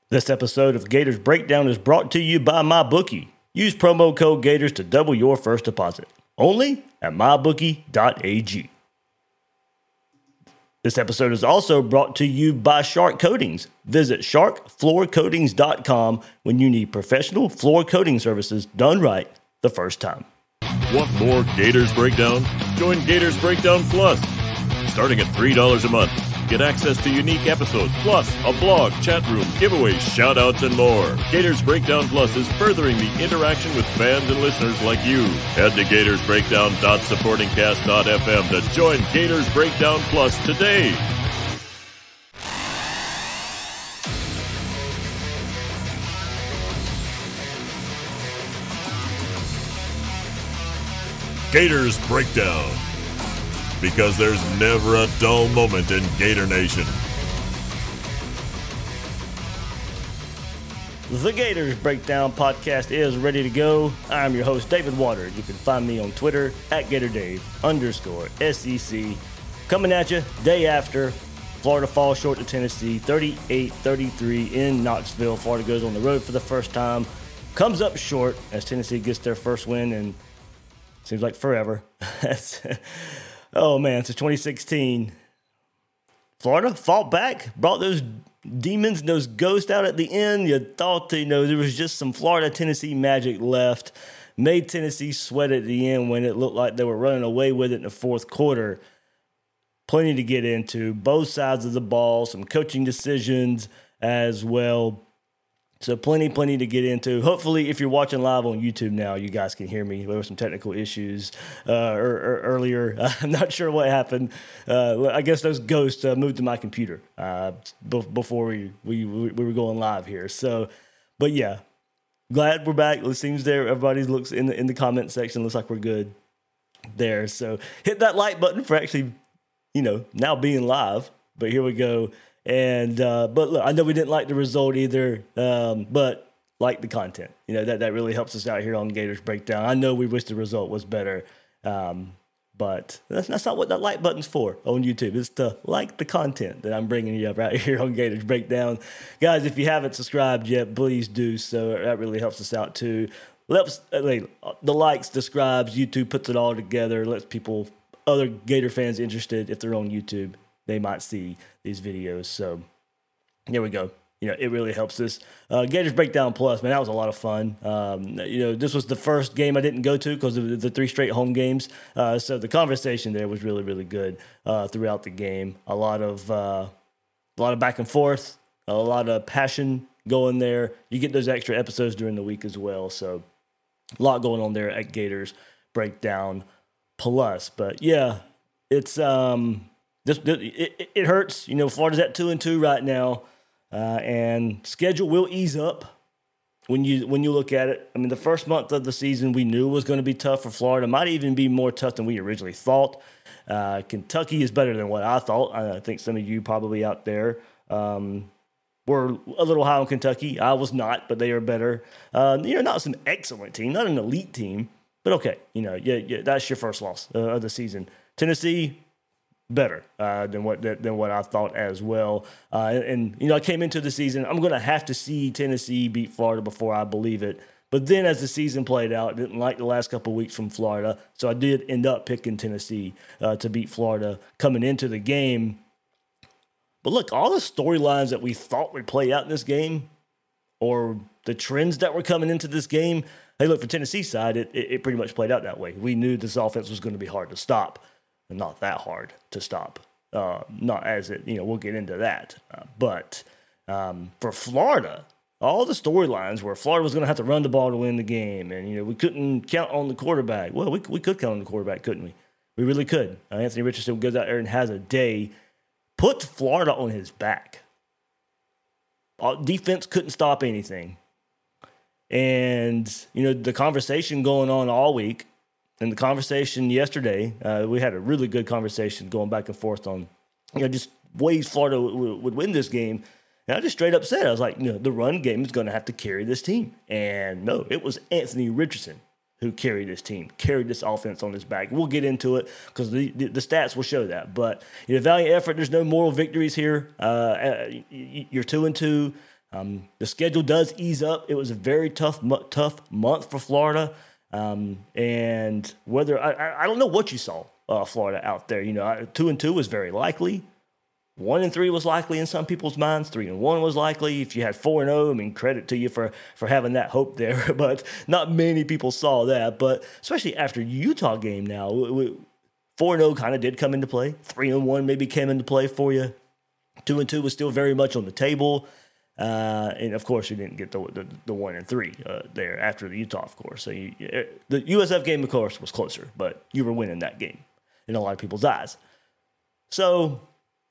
This episode of Gators Breakdown is brought to you by MyBookie. Use promo code Gators to double your first deposit. Only at mybookie.ag. This episode is also brought to you by Shark Coatings. Visit sharkfloorcoatings.com when you need professional floor coating services done right the first time. Want more Gators Breakdown? Join Gators Breakdown Plus. Starting at $3 a month. Get access to unique episodes, plus a blog, chat room, giveaways, shout-outs, and more. Gators Breakdown Plus is furthering the interaction with fans and listeners like you. Head to gatorsbreakdown.supportingcast.fm to join Gators Breakdown Plus today. Gators Breakdown. Because there's never a dull moment in Gator Nation. The Gators Breakdown podcast is ready to go. I'm your host, David Waters. You can find me on Twitter at GatorDave_SEC. Coming at you day after Florida falls short to Tennessee, 38-33 in Knoxville. Florida goes on the road for the first time, comes up short as Tennessee gets their first win in seems like forever. Oh, man, since 2016, Florida fought back, brought those demons and those ghosts out at the end. You thought, there was just some Florida-Tennessee magic left. Made Tennessee sweat at the end when it looked like they were running away with it in the fourth quarter. Plenty to get into. Both sides of the ball, some coaching decisions as well. So plenty to get into. Hopefully, if you're watching live on YouTube now, you guys can hear me. There were some technical issues earlier. I'm not sure what happened. I guess those ghosts moved to my computer before we were going live here. So, but yeah, glad we're back. It seems there. Everybody looks in the comment section. Looks like we're good there. So hit that like button for actually, now being live. But here we go. And but look, I know we didn't like the result either, but like the content. That really helps us out here on Gators Breakdown. I know we wish the result was better, but that's not what that like button's for on YouTube. It's to like the content that I'm bringing you up right here on Gators Breakdown. Guys, if you haven't subscribed yet, please do so. That really helps us out too. The likes, the subscribes, YouTube puts it all together, lets other Gator fans interested, if they're on YouTube, they might see these videos. So here we go. It really helps us. Gators Breakdown Plus, man, that was a lot of fun. This was the first game I didn't go to because of the 3 straight home games. So the conversation there was really, really good throughout the game. A lot of back and forth, a lot of passion going there. You get those extra episodes during the week as well. So a lot going on there at Gators Breakdown Plus. But yeah, it's It hurts. Florida's at 2-2 right now, and schedule will ease up when you look at it. I mean, the first month of the season we knew was going to be tough for Florida. Might even be more tough than we originally thought. Kentucky is better than what I thought. I think some of you probably out there were a little high on Kentucky. I was not, but they are better. Not some excellent team, not an elite team, but okay. That's your first loss of the season. Tennessee, better than what I thought as well. I came into the season, I'm going to have to see Tennessee beat Florida before I believe it. But then as the season played out, didn't like the last couple of weeks from Florida, so I did end up picking Tennessee to beat Florida coming into the game. But look, all the storylines that we thought would play out in this game, or the trends that were coming into this game, hey, look, for Tennessee's side, it pretty much played out that way. We knew this offense was going to be hard to stop. Not that hard to stop. Not as it, we'll get into that. But for Florida, all the storylines where Florida was going to have to run the ball to win the game, and we couldn't count on the quarterback. Well, we could count on the quarterback, couldn't we? We really could. Anthony Richardson goes out there and has a day, puts Florida on his back. Defense couldn't stop anything. And, the conversation going on all week, and the conversation yesterday, we had a really good conversation going back and forth on, just ways Florida would win this game. And I just straight up said, I was like, the run game is going to have to carry this team. And no, it was Anthony Richardson who carried this team, carried this offense on his back. We'll get into it because the stats will show that. But valiant effort, there's no moral victories here. You're 2-2. The schedule does ease up. It was a very tough month for Florida. And whether I don't know what you saw Florida out there. 2-2 was very likely. 1-3 was likely in some people's minds. 3-1 was likely. If you had 4-0, I mean, credit to you for having that hope there. But not many people saw that. But especially after Utah game now, 4-0 kind of did come into play. 3-1 maybe came into play for you. 2-2 was still very much on the table. And of course, you didn't get the 1-3 there after the Utah, of course. So the USF game, of course, was closer, but you were winning that game in a lot of people's eyes. So,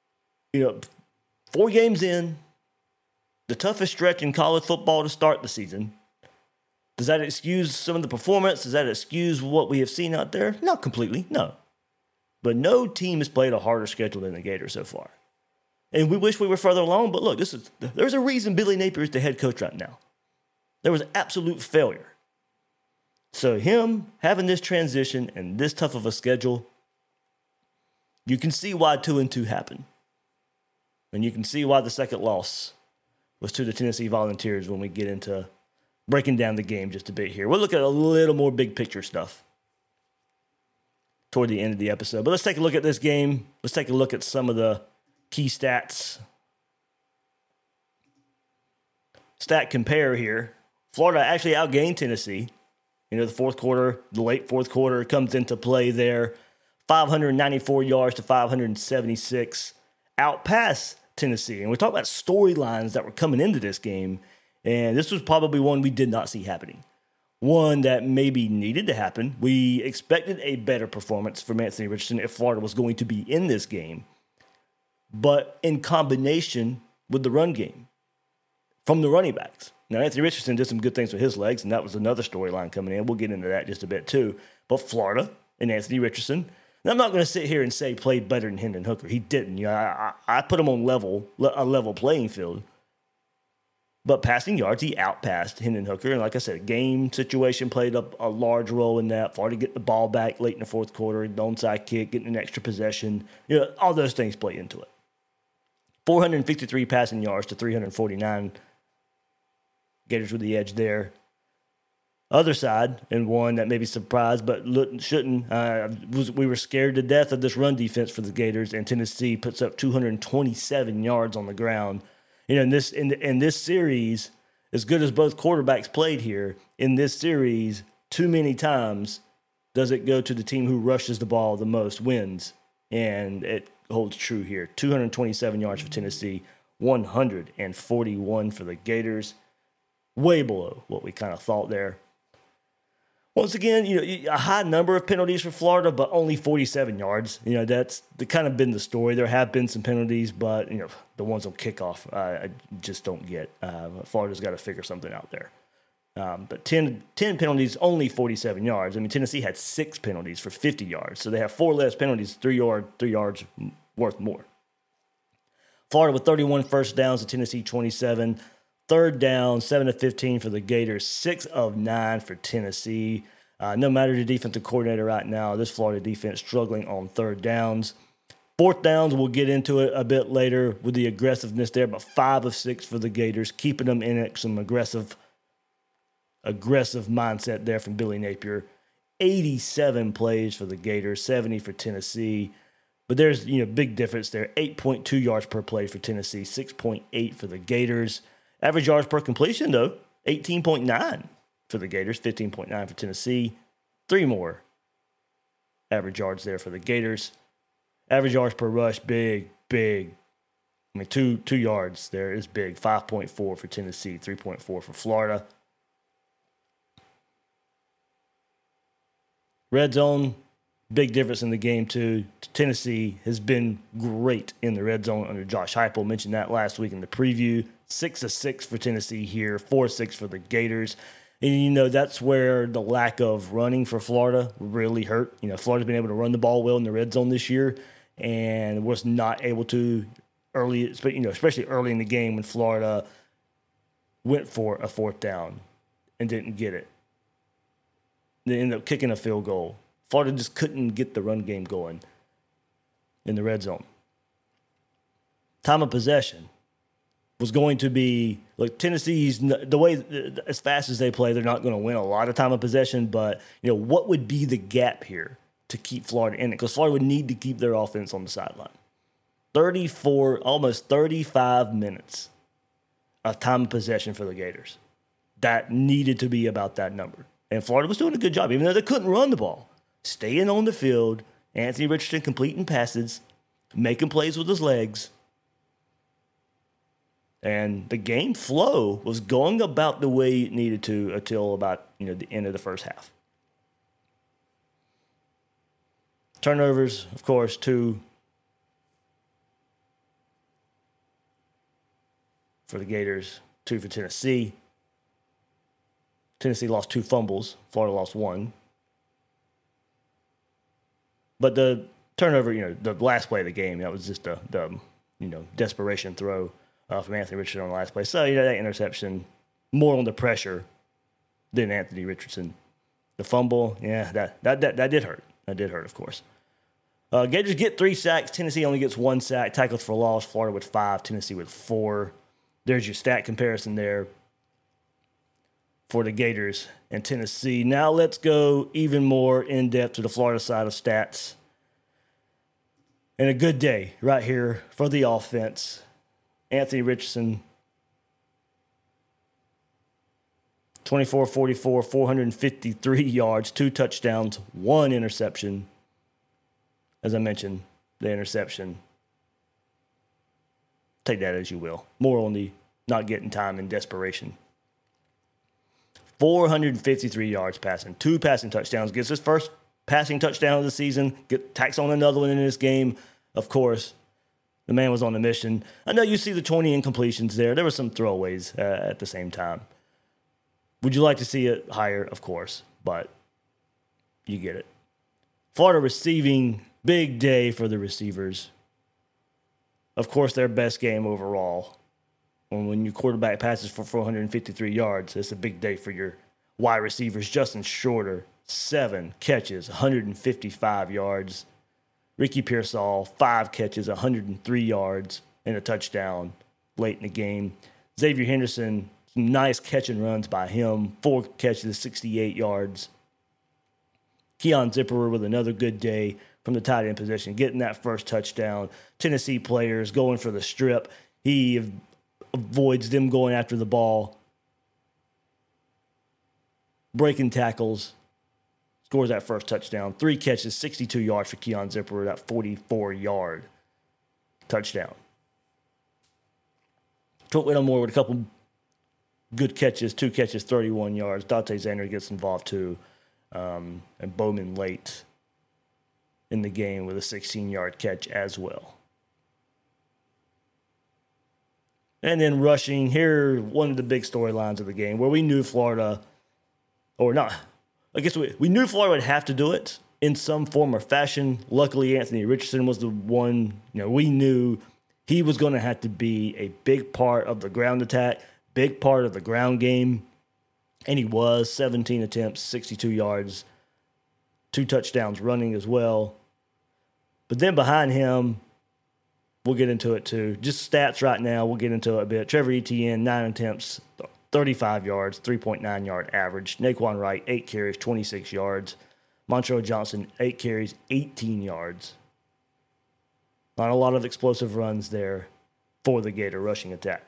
4 games in, the toughest stretch in college football to start the season. Does that excuse some of the performance? Does that excuse what we have seen out there? Not completely, no. But no team has played a harder schedule than the Gators so far. And we wish we were further along, but look, there's a reason Billy Napier is the head coach right now. There was absolute failure. So him having this transition and this tough of a schedule, you can see why 2-2 happened. And you can see why the second loss was to the Tennessee Volunteers when we get into breaking down the game just a bit here. We'll look at a little more big picture stuff toward the end of the episode. But let's take a look at this game. Let's take a look at some of the key stats. Stat compare here. Florida actually outgained Tennessee. The the late fourth quarter comes into play there. 594 yards to 576. Outpassed Tennessee. And we're talking about storylines that were coming into this game. And this was probably one we did not see happening. One that maybe needed to happen. We expected a better performance from Anthony Richardson if Florida was going to be in this game. But in combination with the run game from the running backs. Now, Anthony Richardson did some good things with his legs, and that was another storyline coming in. We'll get into that just a bit too. But Florida and Anthony Richardson, and I'm not going to sit here and say played better than Hendon Hooker. He didn't. I put him on a level playing field. But passing yards, he outpassed Hendon Hooker. And like I said, game situation played a large role in that. Florida get the ball back late in the fourth quarter, the onside kick, getting an extra possession. All those things play into it. 453 passing yards to 349. Gators with the edge there. Other side, and one that maybe surprised, but shouldn't. We were scared to death of this run defense for the Gators, and Tennessee puts up 227 yards on the ground. In this series, as good as both quarterbacks played here, in this series, too many times does it go to the team who rushes the ball the most wins, and it holds true here. 227 yards for Tennessee, 141 for the Gators, way below what we kind of thought there. Once again, a high number of penalties for Florida, but only 47 yards. That's kind of been the story. There have been some penalties, but the ones on kickoff, I just don't get. Florida's got to figure something out there. But 10 penalties, only 47 yards. I mean, Tennessee had 6 penalties for 50 yards, so they have 4 less penalties, 3 yards worth more. Florida with 31 first downs to Tennessee 27. Third down, 7 of 15 for the Gators, 6 of 9 for Tennessee. No matter the defensive coordinator right now, this Florida defense struggling on third downs. Fourth downs, we'll get into it a bit later with the aggressiveness there, but 5 of 6 for the Gators, keeping them in some aggressive mindset there from Billy Napier. 87 plays for the Gators, 70 for Tennessee. But there's big difference there. 8.2 yards per play for Tennessee, 6.8 for the Gators. Average yards per completion, though, 18.9 for the Gators, 15.9 for Tennessee. 3 more average yards there for the Gators. Average yards per rush, big. I mean, 2 yards there is big. 5.4 for Tennessee, 3.4 for Florida. Red zone, big difference in the game, too. Tennessee has been great in the red zone under Josh Heupel. Mentioned that last week in the preview. 6 of 6 for Tennessee here, 4 of 6 for the Gators. And, that's where the lack of running for Florida really hurt. Florida's been able to run the ball well in the red zone this year and was not able to early, especially early in the game when Florida went for a fourth down and didn't get it. They ended up kicking a field goal. Florida just couldn't get the run game going in the red zone. Time of possession. was going to be, look, Tennessee's, the way, as fast as they play, they're not going to win a lot of time of possession, but, what would be the gap here to keep Florida in it? Because Florida would need to keep their offense on the sideline. 34, almost 35 minutes of time of possession for the Gators. That needed to be about that number. And Florida was doing a good job, even though they couldn't run the ball. Staying on the field, Anthony Richardson completing passes, making plays with his legs. And the game flow was going about the way it needed to until about, the end of the first half. Turnovers, of course, 2 for the Gators, 2 for Tennessee. Tennessee lost 2 fumbles. Florida lost 1. But the turnover, the last play of the game, that was just the desperation throw from Anthony Richardson on the last play. So, that interception, more on the pressure than Anthony Richardson. The fumble, that did hurt. That did hurt, of course. Gators get 3 sacks. Tennessee only gets 1 sack. Tackles for loss. Florida with 5. Tennessee with 4. There's your stat comparison there for the Gators and Tennessee. Now let's go even more in-depth to the Florida side of stats. And a good day right here for the offense. Anthony Richardson, 24-44, 453 yards, 2 touchdowns, 1 interception. As I mentioned, the interception. Take that as you will. More on the not getting time in desperation. 453 yards passing, 2 passing touchdowns. Gets his first passing touchdown of the season. Tacks on another one in this game. Of course, the man was on a mission. I know you see the 20 incompletions there. There were some throwaways at the same time. Would you like to see it higher? Of course, but you get it. Florida receiving, big day for the receivers. Of course, their best game overall. And when your quarterback passes for 453 yards, it's a big day for your wide receivers. Justin Shorter, 7 catches, 155 yards. Ricky Pearsall, 5 catches, 103 yards, and a touchdown late in the game. Xavier Henderson, some nice catch and runs by him. 4 catches, 68 yards. Keon Zipperer with another good day from the tight end position, getting that first touchdown. Tennessee players going for the strip. He avoids them going after the ball. Breaking tackles. Scores that first touchdown. 3 catches, 62 yards for Keon Zipperer, that 44-yard touchdown. Colt Whittemore with a couple good catches, 2 catches, 31 yards. Dante Zander gets involved too. And Bowman late in the game with a 16-yard catch as well. And then rushing, here, one of the big storylines of the game where we knew Florida, or not, I guess we knew Florida would have to do it in some form or fashion. Luckily, Anthony Richardson was the one, we knew he was going to have to be a big part of the ground attack, big part of the ground game. And he was. 17 attempts, 62 yards, 2 touchdowns running as well. But then behind him, we'll get into it too. Just stats right now, we'll get into it a bit. Trevor Etienne, 9 attempts, 35 yards, 3.9 yard average. Naquan Wright, 8 carries, 26 yards. Montrell Johnson, 8 carries, 18 yards. Not a lot of explosive runs there for the Gator rushing attack.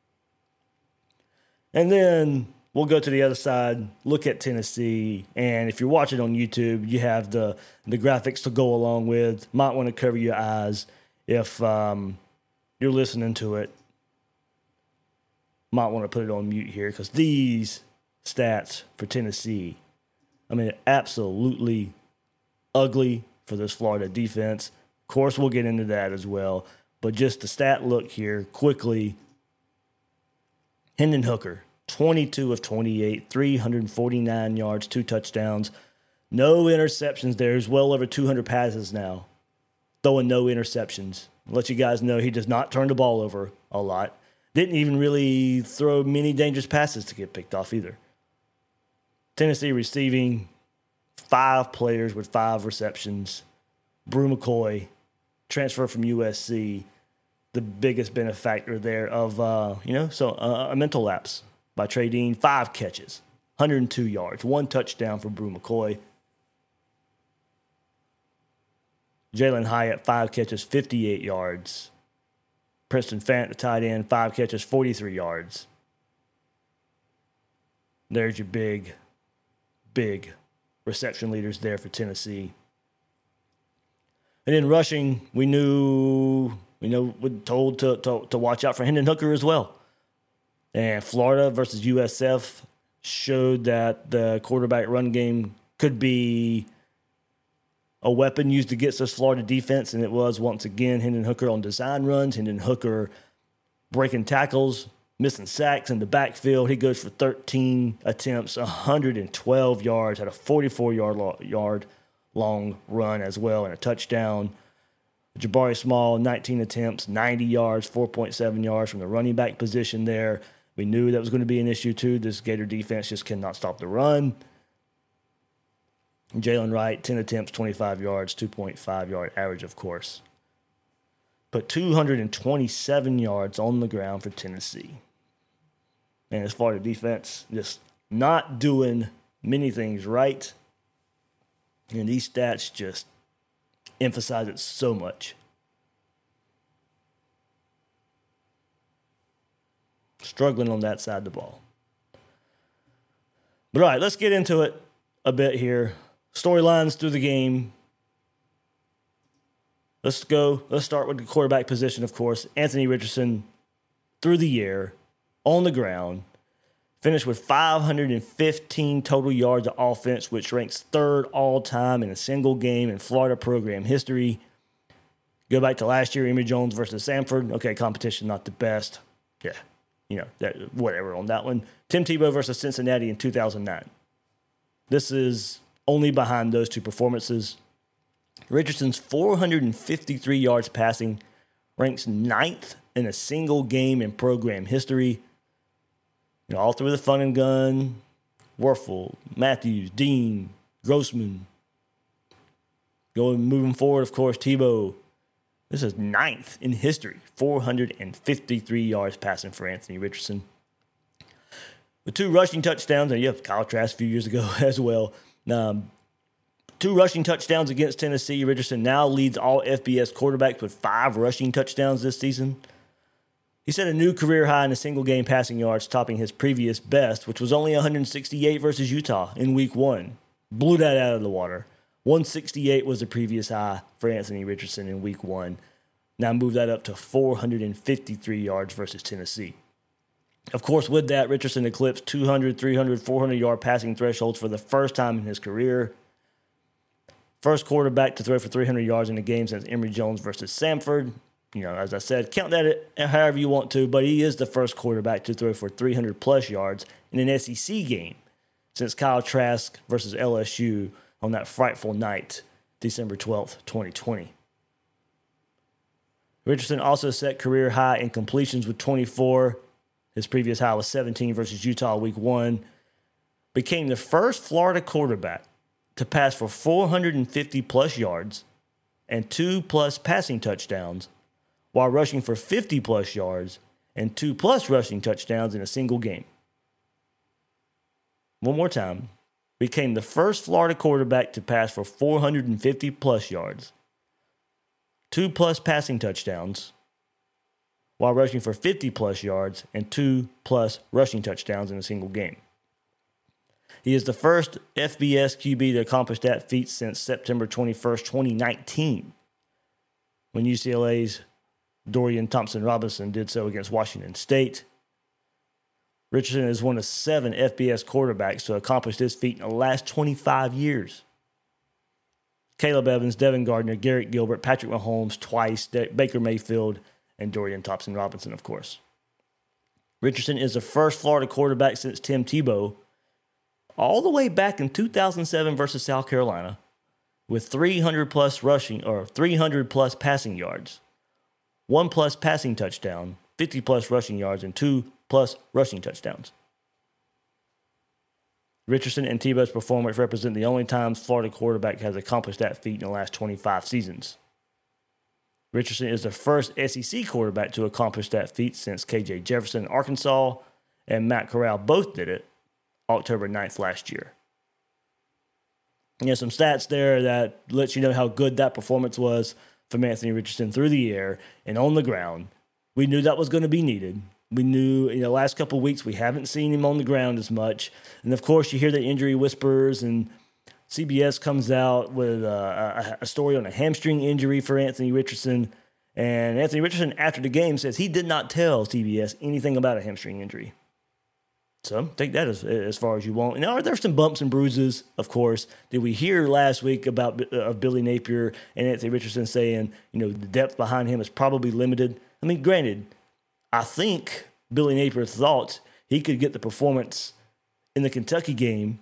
And then we'll go to the other side, look at Tennessee, and if you're watching on YouTube, you have the graphics to go along with. Might want to cover your eyes if you're listening to it. Might want to put it on mute here because these stats for Tennessee, absolutely ugly for this Florida defense. Of course, we'll get into that as well. But just the stat look here quickly. Hendon Hooker, 22 of 28, 349 yards, 2 touchdowns. No interceptions there. He's well over 200 passes now. Throwing no interceptions. I'll let you guys know he does not turn the ball over a lot. Didn't even really throw many dangerous passes to get picked off either. Tennessee receiving 5 players with 5 receptions. Brew McCoy, transfer from USC, the biggest benefactor there of, a mental lapse by Trey Dean. 5 catches, 102 yards, 1 touchdown for Brew McCoy. Jalen Hyatt, 5 catches, 58 yards. Preston Fant, the tight end, 5 catches, 43 yards. There's your big reception leaders there for Tennessee. And then rushing, we're told to watch out for Hendon Hooker as well. And Florida versus USF showed that the quarterback run game could be a weapon used against this Florida defense, and it was once again Hendon Hooker on design runs, Hendon Hooker breaking tackles, missing sacks in the backfield. He goes for 13 attempts, 112 yards, had a 44-yard long run as well, and a touchdown. Jabari Small, 19 attempts, 90 yards, 4.7 yards from the running back position there. We knew that was going to be an issue too. This Gator defense just cannot stop the run. Jalen Wright, 10 attempts, 25 yards, 2.5-yard average, of course. But 227 yards on the ground for Tennessee. And as far as the defense, just not doing many things right. And these stats just emphasize it so much. Struggling on that side of the ball. But all right, let's get into it a bit here. Storylines through the game. Let's start with the quarterback position, of course. Anthony Richardson, through the air, on the ground, finished with 515 total yards of offense, which ranks 3rd all-time in a single game in Florida program history. Go back to last year, Emory Jones versus Samford. Okay, competition not the best. Yeah, whatever on that one. Tim Tebow versus Cincinnati in 2009. This is only behind those 2 performances. Richardson's 453 yards passing ranks 9th in a single game in program history. All through the fun and gun, Werfel, Matthews, Dean, Grossman. Moving forward, of course, Tebow. This is 9th in history. 453 yards passing for Anthony Richardson. With 2 rushing touchdowns, and you have Kyle Trask a few years ago as well. 2 rushing touchdowns against Tennessee. Richardson now leads all FBS quarterbacks with 5 rushing touchdowns this season. He set a new career high in a single game passing yards, topping his previous best, which was only 168 versus Utah in week 1. Blew that out of the water. 168 was the previous high for Anthony Richardson in week 1. Now move that up to 453 yards versus Tennessee. Of course, with that, Richardson eclipsed 200, 300, 400-yard passing thresholds for the first time in his career. First quarterback to throw for 300 yards in a game since Emory Jones versus Samford. As I said, count that however you want to, but he is the first quarterback to throw for 300-plus yards in an SEC game since Kyle Trask versus LSU on that frightful night, December 12th, 2020. Richardson also set career high in completions with 24. His previous high was 17 versus Utah week 1. Became the first Florida quarterback to pass for 450-plus yards and 2-plus passing touchdowns while rushing for 50-plus yards and 2-plus rushing touchdowns in a single game. One more time. Became the first Florida quarterback to pass for 450-plus yards, 2-plus passing touchdowns, while rushing for 50-plus yards and 2-plus rushing touchdowns in a single game. He is the first FBS QB to accomplish that feat since September 21st, 2019, when UCLA's Dorian Thompson-Robinson did so against Washington State. Richardson is one of 7 FBS quarterbacks to accomplish this feat in the last 25 years. Caleb Evans, Devin Gardner, Garrett Gilbert, Patrick Mahomes twice, Baker Mayfield, and Dorian Thompson-Robinson, of course. Richardson is the first Florida quarterback since Tim Tebow, all the way back in 2007 versus South Carolina, with 300-plus rushing or 300-plus passing yards, 1-plus passing touchdown, 50-plus rushing yards, and 2-plus rushing touchdowns. Richardson and Tebow's performance represent the only times Florida quarterback has accomplished that feat in the last 25 seasons. Richardson is the first SEC quarterback to accomplish that feat since KJ Jefferson in Arkansas and Matt Corral both did it October 9th last year. Some stats there that lets you know how good that performance was from Anthony Richardson through the air and on the ground. We knew that was going to be needed. We knew in the last couple of weeks we haven't seen him on the ground as much. And, of course, you hear the injury whispers, and CBS comes out with a story on a hamstring injury for Anthony Richardson. And Anthony Richardson, after the game, says he did not tell CBS anything about a hamstring injury. So take that as far as you want. And are there some bumps and bruises? Of course. Did we hear last week about of Billy Napier and Anthony Richardson saying, the depth behind him is probably limited? I mean, granted, I think Billy Napier thought he could get the performance in the Kentucky game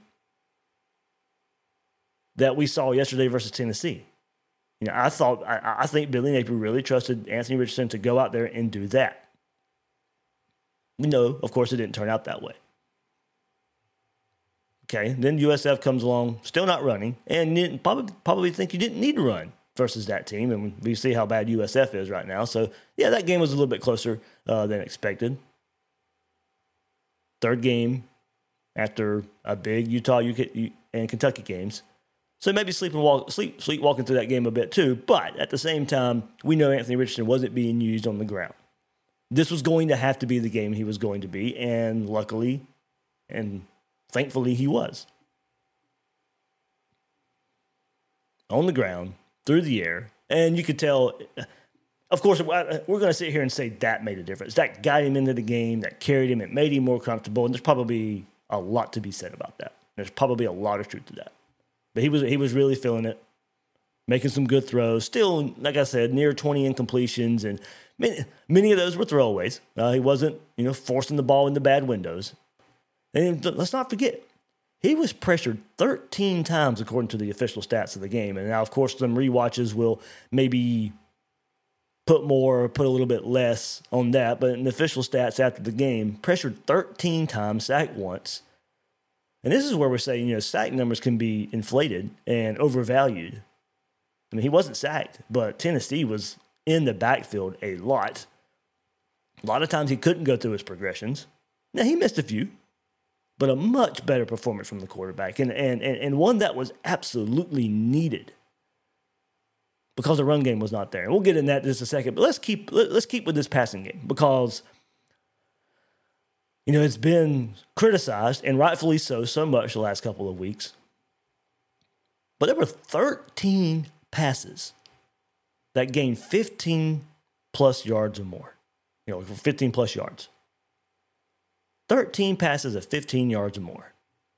that we saw yesterday versus Tennessee. I think Billy Napier really trusted Anthony Richardson to go out there and do that. No, of course, it didn't turn out that way. Okay, then USF comes along, still not running, and didn't probably think you didn't need to run versus that team, and we see how bad USF is right now. So, yeah, that game was a little bit closer than expected. Third game after a big Utah and Kentucky games. So maybe sleepwalking through that game a bit too, but at the same time, we know Anthony Richardson wasn't being used on the ground. This was going to have to be the game he was going to be, and luckily and thankfully he was. On the ground, through the air, and you could tell, of course, we're going to sit here and say that made a difference. That got him into the game, that carried him, it made him more comfortable, and there's probably a lot to be said about that. There's probably a lot of truth to that. But he was really feeling it, making some good throws. Still, like I said, near 20 incompletions, and many of those were throwaways. He wasn't, forcing the ball into bad windows. And let's not forget, he was pressured 13 times according to the official stats of the game. And now, of course, some rewatches will maybe put a little bit less on that. But in the official stats after the game, pressured 13 times, sacked once. And this is where we're saying, sack numbers can be inflated and overvalued. I mean, he wasn't sacked, but Tennessee was in the backfield a lot. A lot of times he couldn't go through his progressions. Now, he missed a few, but a much better performance from the quarterback, and one that was absolutely needed because the run game was not there. And we'll get into that in just a second, but let's keep with this passing game because it's been criticized, and rightfully so much the last couple of weeks. But there were 13 passes that gained 15-plus yards or more. 15-plus yards. 13 passes of 15 yards or more.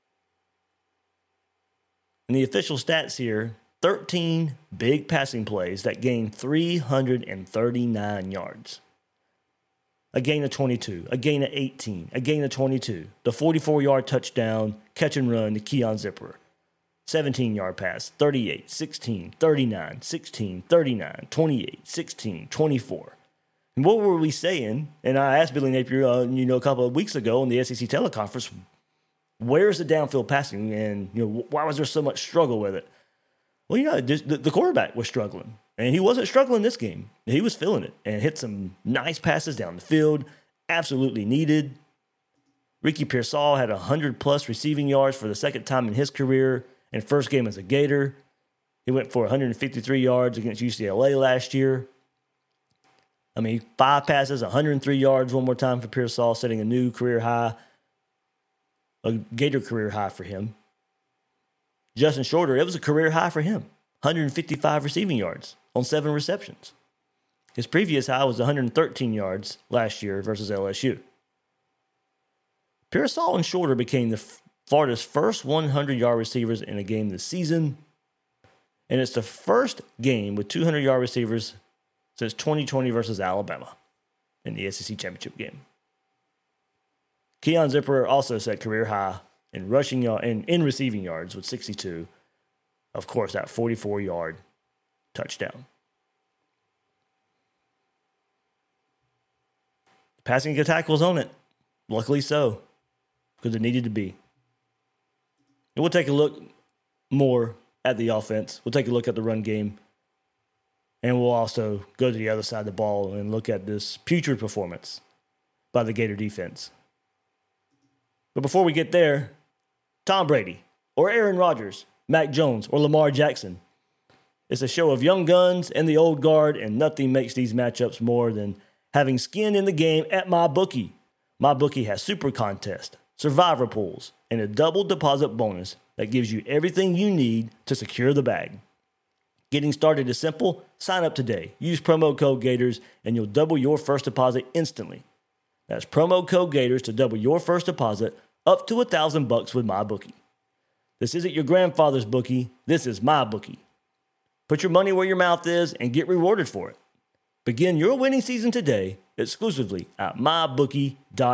And the official stats here, 13 big passing plays that gained 339 yards. A gain of 22, a gain of 18, a gain of 22, the 44-yard touchdown, catch and run to Keon Zipper. 17-yard pass, 38, 16, 39, 16, 39, 28, 16, 24. And what were we saying? And I asked Billy Napier, a couple of weeks ago on the SEC teleconference, where's the downfield passing? And, why was there so much struggle with it? Well, the quarterback was struggling. And he wasn't struggling this game. He was feeling it and hit some nice passes down the field. Absolutely needed. Ricky Pearsall had 100-plus receiving yards for the second time in his career and first game as a Gator. He went for 153 yards against UCLA last year. 5 passes, 103 yards one more time for Pearsall, setting a new career high, a Gator career high for him. Justin Shorter, it was a career high for him. 155 receiving yards on 7 receptions. His previous high was 113 yards last year versus LSU. Pearsall and Shorter became the Florida's first 100-yard receivers in a game this season, and it's the first game with 200-yard receivers since 2020 versus Alabama in the SEC championship game. Keon Zipper also set career high in rushing in receiving yards with 62. Of course, that 44-yard touchdown. Passing attack was on it. Luckily so, because it needed to be. And we'll take a look more at the offense. We'll take a look at the run game And we'll also go to the other side of the ball and look at this putrid performance by the Gator defense. But before we get there, Tom Brady or Aaron Rodgers, Mac Jones or Lamar Jackson. It's a show of young guns and the old guard, and nothing makes these matchups more than having skin in the game at MyBookie. MyBookie has super contest, survivor pools, and a double deposit bonus that gives you everything you need to secure the bag. Getting started is simple. Sign up today. Use promo code Gators and you'll double your first deposit instantly. That's promo code Gators to double your first deposit up to $1,000 with MyBookie. This isn't your grandfather's bookie. This is MyBookie. Put your money where your mouth is and get rewarded for it. Begin your winning season today exclusively at mybookie.ag.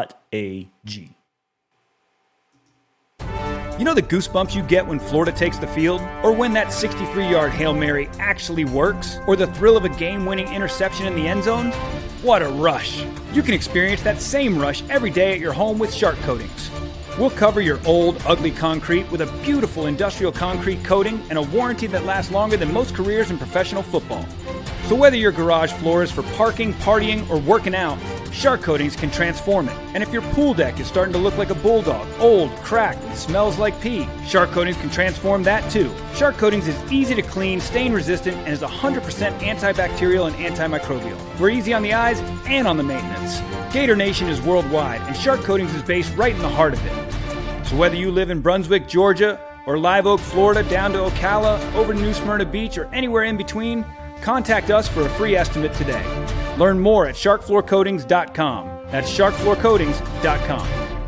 You know the goosebumps you get when Florida takes the field? Or when that 63-yard Hail Mary actually works? Or the thrill of a game-winning interception in the end zone? What a rush! You can experience that same rush every day at your home with Shark Coatings. We'll cover your old, ugly concrete with a beautiful industrial concrete coating and a warranty that lasts longer than most careers in professional football. So whether your garage floor is for parking, partying, or working out, Shark Coatings can transform it. And if your pool deck is starting to look like a bulldog, old, cracked, and smells like pee, Shark Coatings can transform that too. Shark Coatings is easy to clean, stain resistant, and is 100% antibacterial and antimicrobial. We're easy on the eyes and on the maintenance. Gator Nation is worldwide, and Shark Coatings is based right in the heart of it. So whether you live in Brunswick, Georgia, or Live Oak, Florida, down to Ocala, over to New Smyrna Beach, or anywhere in between, contact us for a free estimate today. Learn more at sharkfloorcoatings.com. That's sharkfloorcoatings.com.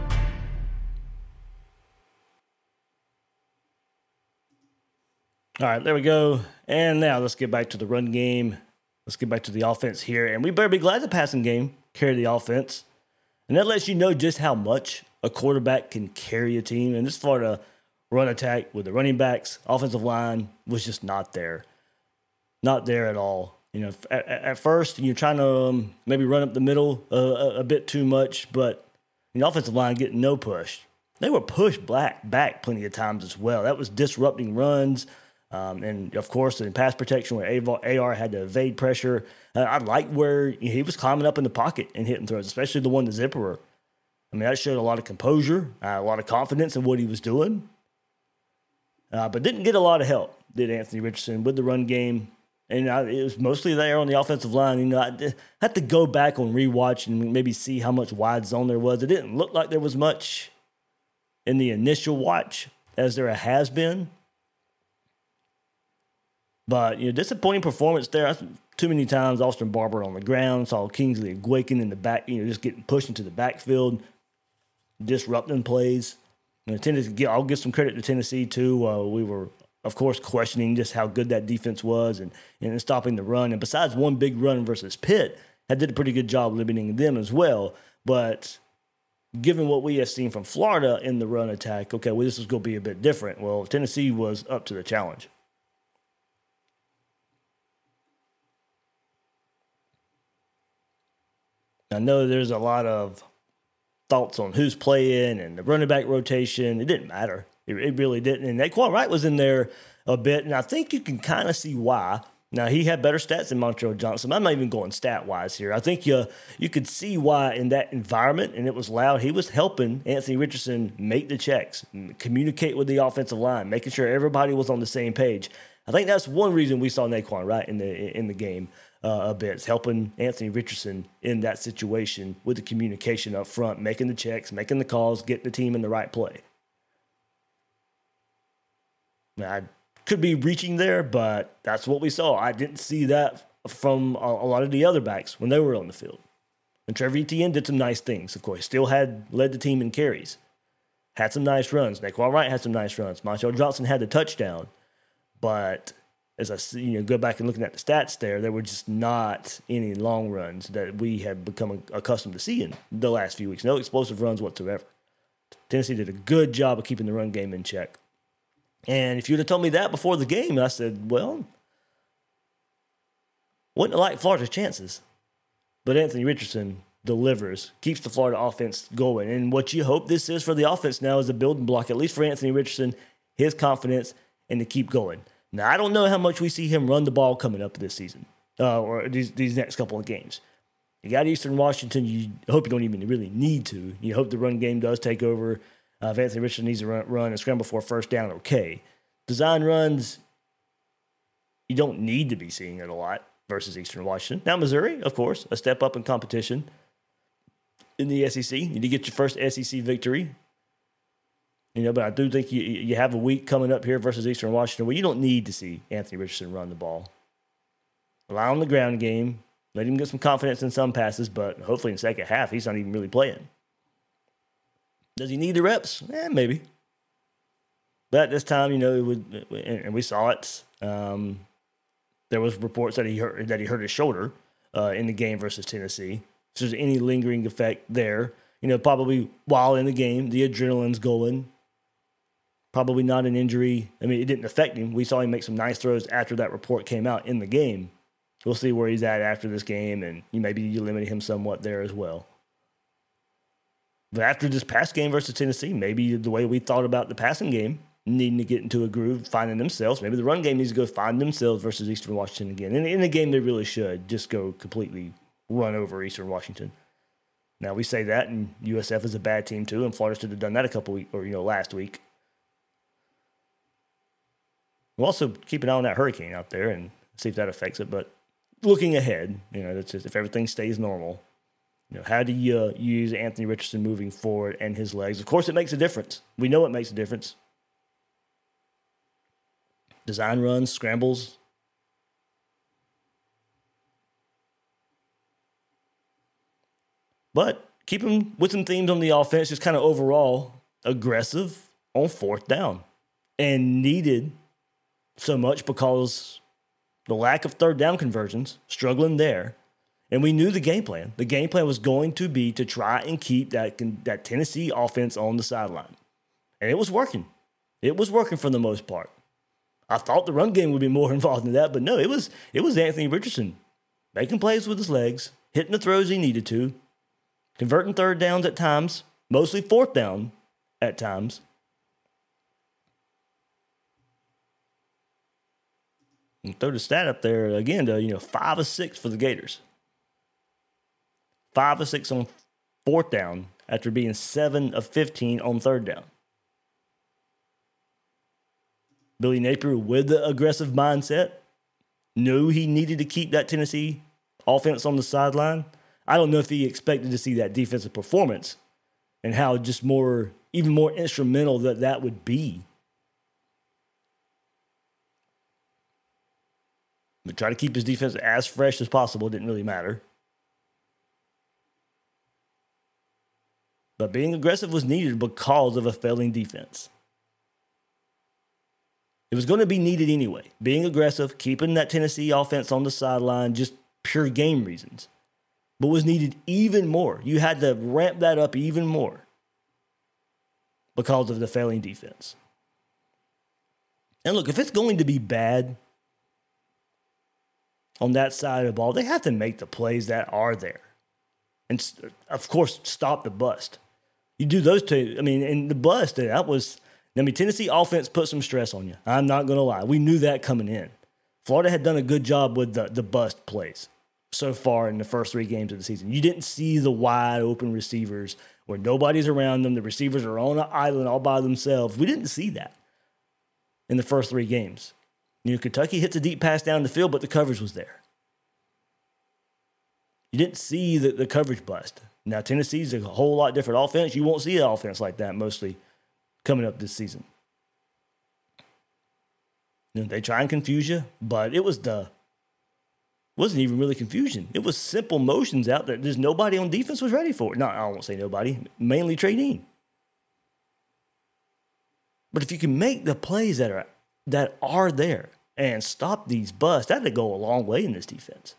All right, there we go. And now let's get back to the run game. Let's get back to the offense here. And we better be glad the passing game carried the offense. And that lets you know just how much a quarterback can carry a team. And this Florida run attack with the running backs, offensive line was just not there. Not there at all. You know, at first, you're trying to maybe run up the middle a bit too much, but the offensive line getting no push. They were pushed back plenty of times as well. That was disrupting runs. And, of course, in pass protection where AR had to evade pressure. I liked where he was climbing up in the pocket and hitting throws, especially the one to Zipperer. I mean, that showed a lot of composure, a lot of confidence in what he was doing. But didn't get a lot of help, did Anthony Richardson, with the run game. And it was mostly there on the offensive line. You know, I had to go back on rewatch and maybe see how much wide zone there was. It didn't look like there was much in the initial watch as there has been. But, you know, disappointing performance there. Too many times Austin Barber on the ground, saw Kingsley Egwueken in the back, you know, just getting pushed into the backfield, disrupting plays. You know, I'll give some credit to Tennessee, too. We were, of course, questioning just how good that defense was and stopping the run. And besides one big run versus Pitt, that did a pretty good job limiting them as well. But given what we have seen from Florida in the run attack, okay, well, this is going to be a bit different. Well, Tennessee was up to the challenge. I know there's a lot of thoughts on who's playing and the running back rotation. It didn't matter. It really didn't. And Naquan Wright was in there a bit, and I think you can kind of see why. Now, he had better stats than Montreal Johnson. I'm not even going stat-wise here. I think you could see why in that environment, and it was loud, he was helping Anthony Richardson make the checks, communicate with the offensive line, making sure everybody was on the same page. I think that's one reason we saw Naquan Wright in the game a bit. It's helping Anthony Richardson in that situation with the communication up front, making the checks, making the calls, getting the team in the right play. Now, I could be reaching there, but that's what we saw. I didn't see that from a lot of the other backs when they were on the field. And Trevor Etienne did some nice things, of course. Still led the team in carries. Had some nice runs. Naquan Wright had some nice runs. Montreal Johnson had the touchdown. But as I see, go back and looking at the stats there were just not any long runs that we have become accustomed to seeing the last few weeks. No explosive runs whatsoever. Tennessee did a good job of keeping the run game in check. And if you'd have told me that before the game, I said, well, wouldn't have liked Florida's chances. But Anthony Richardson delivers, keeps the Florida offense going. And what you hope this is for the offense now is a building block, at least for Anthony Richardson, his confidence, and to keep going. Now, I don't know how much we see him run the ball coming up this season. or these next couple of games. You got Eastern Washington. You hope you don't even really need to. You hope the run game does take over. If Anthony Richardson needs to run and scramble for a first down, okay. Design runs, you don't need to be seeing it a lot versus Eastern Washington. Now, Missouri, of course, a step up in competition in the SEC. You need to get your first SEC victory. But I do think you have a week coming up here versus Eastern Washington where you don't need to see Anthony Richardson run the ball. Rely on the ground game. Let him get some confidence in some passes, but hopefully in the second half, he's not even really playing. Does he need the reps? Maybe. But at this time, and we saw it. There was reports that he hurt his shoulder in the game versus Tennessee. If there's any lingering effect there, probably while in the game, the adrenaline's going. Probably not an injury. I mean, it didn't affect him. We saw him make some nice throws after that report came out in the game. We'll see where he's at after this game, and maybe you limit him somewhat there as well. But after this past game versus Tennessee, maybe the way we thought about the passing game, needing to get into a groove, finding themselves, maybe the run game needs to go find themselves versus Eastern Washington again. And in a game they really should just go completely run over Eastern Washington. Now, we say that, and USF is a bad team too, and Florida should have done that a couple weeks, or last week. We'll also keep an eye on that hurricane out there and see if that affects it. But looking ahead, that's just if everything stays normal, how do you use Anthony Richardson moving forward and his legs? Of course, it makes a difference. We know it makes a difference. Design runs, scrambles. But keep him with some themes on the offense, just kind of overall aggressive on fourth down. And needed so much because the lack of third down conversions, struggling there. And we knew the game plan. The game plan was going to be to try and keep that Tennessee offense on the sideline. And it was working. It was working for the most part. I thought the run game would be more involved in that, but no, it was Anthony Richardson making plays with his legs, hitting the throws he needed to, converting third downs at times, mostly fourth down at times. And throw the stat up there again to 5 of 6 for the Gators. 5 of 6 on fourth down after being 7 of 15 on third down. Billy Napier, with the aggressive mindset, knew he needed to keep that Tennessee offense on the sideline. I don't know if he expected to see that defensive performance and how just even more instrumental that would be. But try to keep his defense as fresh as possible. It didn't really matter. But being aggressive was needed because of a failing defense. It was going to be needed anyway. Being aggressive, keeping that Tennessee offense on the sideline, just pure game reasons. But was needed even more. You had to ramp that up even more because of the failing defense. And look, if it's going to be bad on that side of the ball, they have to make the plays that are there. And, of course, stop the bust. You do those two. And the bust, Tennessee offense put some stress on you. I'm not going to lie. We knew that coming in. Florida had done a good job with the bust plays so far in the first 3 games of the season. You didn't see the wide open receivers where nobody's around them. The receivers are on an island all by themselves. We didn't see that in the first 3 games. Kentucky hits a deep pass down the field, but the coverage was there. You didn't see the coverage bust. Now, Tennessee's a whole lot different offense. You won't see an offense like that mostly coming up this season. They try and confuse you, but it wasn't even really confusion. It was simple motions out there. There's nobody on defense was ready for it. No, I won't say nobody. Mainly Trey Dean. But if you can make the plays that are there and stop these busts, that'd go a long way in this defense.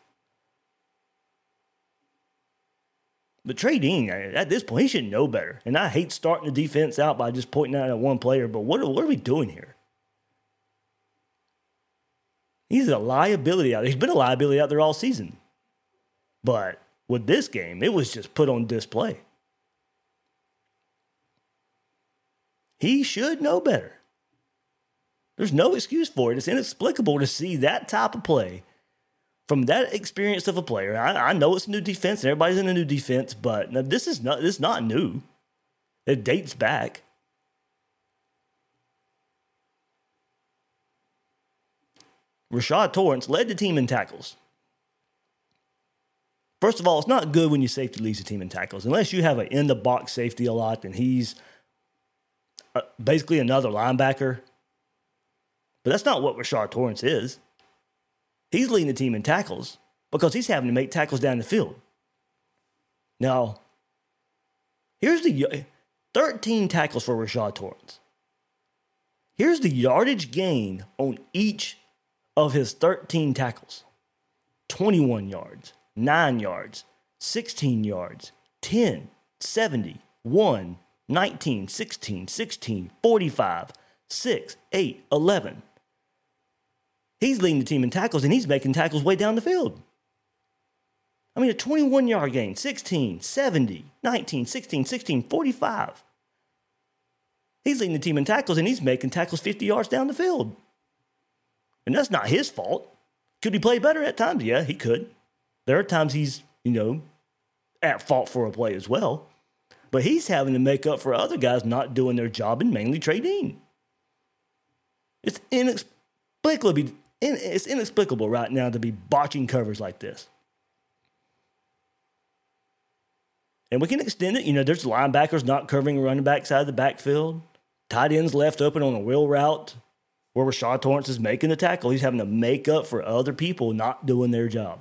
But Trey Dean, at this point, he should know better. And I hate starting the defense out by just pointing out at one player, but what are we doing here? He's a liability out there. He's been a liability out there all season. But with this game, it was just put on display. He should know better. There's no excuse for it. It's inexplicable to see that type of play from that experience of a player, I know it's a new defense and everybody's in a new defense, but this is not new. It dates back. Rashad Torrence led the team in tackles. First of all, it's not good when your safety leads the team in tackles. Unless you have an in-the-box safety a lot, and he's basically another linebacker. But that's not what Rashad Torrence is. He's leading the team in tackles because he's having to make tackles down the field. Now, here's the 13 tackles for Rashad Torrence. Here's the yardage gain on each of his 13 tackles. 21 yards, 9 yards, 16 yards, 10, 70, 1, 19, 16, 16, 45, 6, 8, 11. He's leading the team in tackles, and he's making tackles way down the field. I mean, a 21-yard gain, 16, 70, 19, 16, 16, 45. He's leading the team in tackles, and he's making tackles 50 yards down the field. And that's not his fault. Could he play better at times? Yeah, he could. There are times he's, at fault for a play as well. But he's having to make up for other guys not doing their job, and mainly Trey Dean. It's inexplicable right now to be botching covers like this. And we can extend it. There's linebackers not covering running back side of the backfield. Tight ends left open on a wheel route where Rashad Torrence is making the tackle. He's having to make up for other people not doing their job.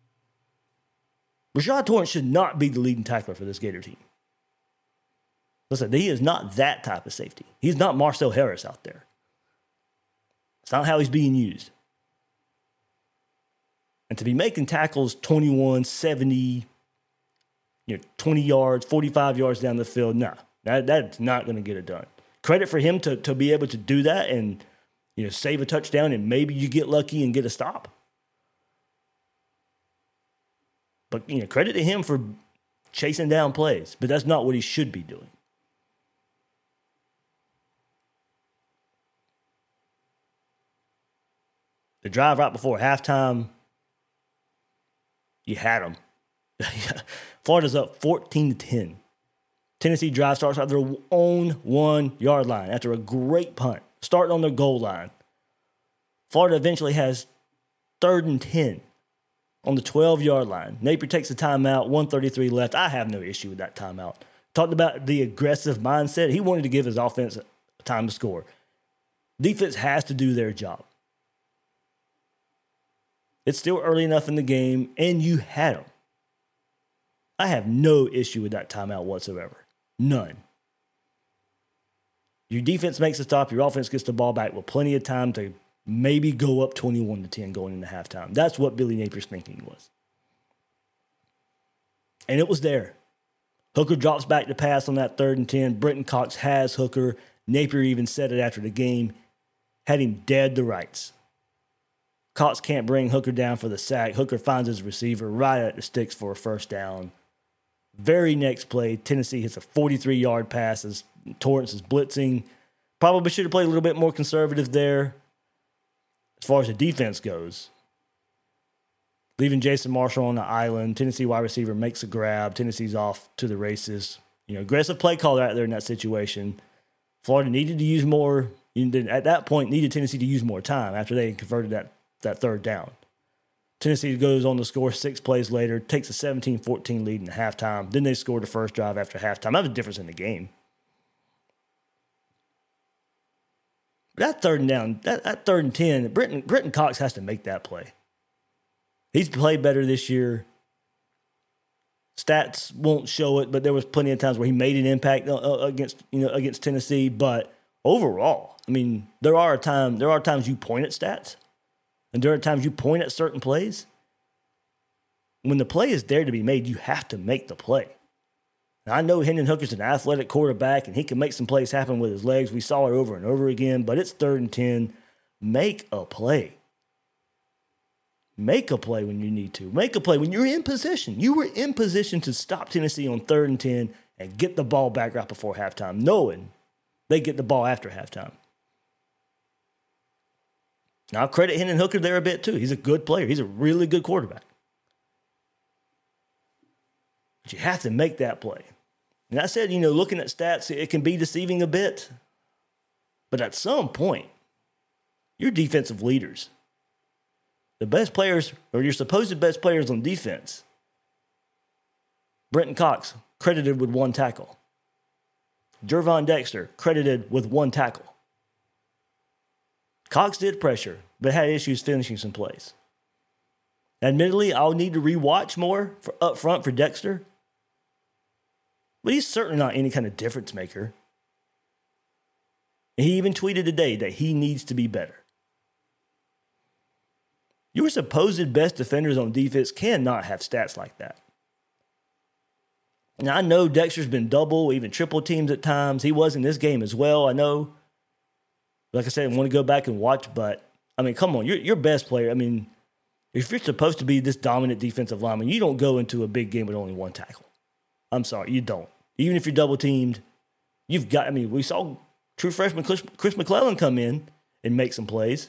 Rashad Torrence should not be the leading tackler for this Gator team. Listen, he is not that type of safety. He's not Marcel Harris out there. It's not how he's being used. And to be making tackles 21, 70, 20 yards, 45 yards down the field, no, that's not going to get it done. Credit for him to be able to do that and save a touchdown, and maybe you get lucky and get a stop. But credit to him for chasing down plays, but that's not what he should be doing. The drive right before halftime, you had them. Florida's up 14-10. Tennessee drive starts at their own 1 yard line after a great punt, starting on their goal line. Florida eventually has 3rd and 10 on the 12-yard line. Napier takes the timeout, 1:33 left. I have no issue with that timeout. Talked about the aggressive mindset. He wanted to give his offense time to score. Defense has to do their job. It's still early enough in the game, and you had them. I have no issue with that timeout whatsoever. None. Your defense makes a stop. Your offense gets the ball back with plenty of time to maybe go up 21-10 going into halftime. That's what Billy Napier's thinking was. And it was there. Hooker drops back to pass on that 3rd and 10. Brenton Cox has Hooker. Napier even said it after the game. Had him dead to rights. Cox can't bring Hooker down for the sack. Hooker finds his receiver right at the sticks for a first down. Very next play, Tennessee hits a 43-yard pass as Torrence is blitzing. Probably should have played a little bit more conservative there as far as the defense goes. Leaving Jason Marshall on the island. Tennessee wide receiver makes a grab. Tennessee's off to the races. Aggressive play caller out there in that situation. Florida needed to use more. At that point, needed Tennessee to use more time after they converted that 3rd down. Tennessee goes on to score 6 plays later, takes a 17-14 lead in halftime. Then they scored the first drive after halftime. That was a difference in the game. That 3rd down, that 3rd and 10, Brenton Cox has to make that play. He's played better this year. Stats won't show it, but there was plenty of times where he made an impact against Tennessee. But overall, there are times you point at stats. And there are times you point at certain plays. When the play is there to be made, you have to make the play. Now, I know Hendon Hooker's an athletic quarterback, and he can make some plays happen with his legs. We saw it over and over again, but it's 3rd and 10. Make a play. Make a play when you need to. Make a play when you're in position. You were in position to stop Tennessee on 3rd and 10 and get the ball back right before halftime, knowing they get the ball after halftime. Now, I'll credit Hendon Hooker there a bit, too. He's a good player. He's a really good quarterback. But you have to make that play. And I said, looking at stats, it can be deceiving a bit. But at some point, your defensive leaders, the best players, or your supposed best players on defense, Brenton Cox, credited with 1 tackle. Gervon Dexter, credited with 1 tackle. Cox did pressure, but had issues finishing some plays. Admittedly, I'll need to rewatch more up front for Dexter. But he's certainly not any kind of difference maker. And he even tweeted today that he needs to be better. Your supposed best defenders on defense cannot have stats like that. Now, I know Dexter's been double, even triple teams at times. He was in this game as well, I know. Like I said, I want to go back and watch, but, come on, your best player. If you're supposed to be this dominant defensive lineman, you don't go into a big game with only 1 tackle. I'm sorry, you don't. Even if you're double teamed, you've got, we saw true freshman Chris McClellan come in and make some plays.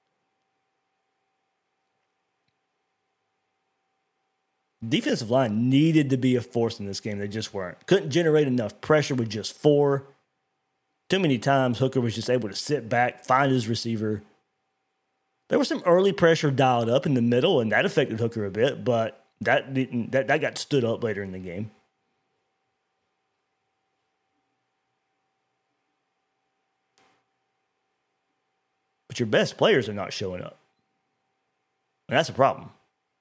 Defensive line needed to be a force in this game. They just weren't. Couldn't generate enough pressure with just 4. Too many times Hooker was just able to sit back, find his receiver. There was some early pressure dialed up in the middle, and that affected Hooker a bit, but that got stood up later in the game. But your best players are not showing up. And that's a problem.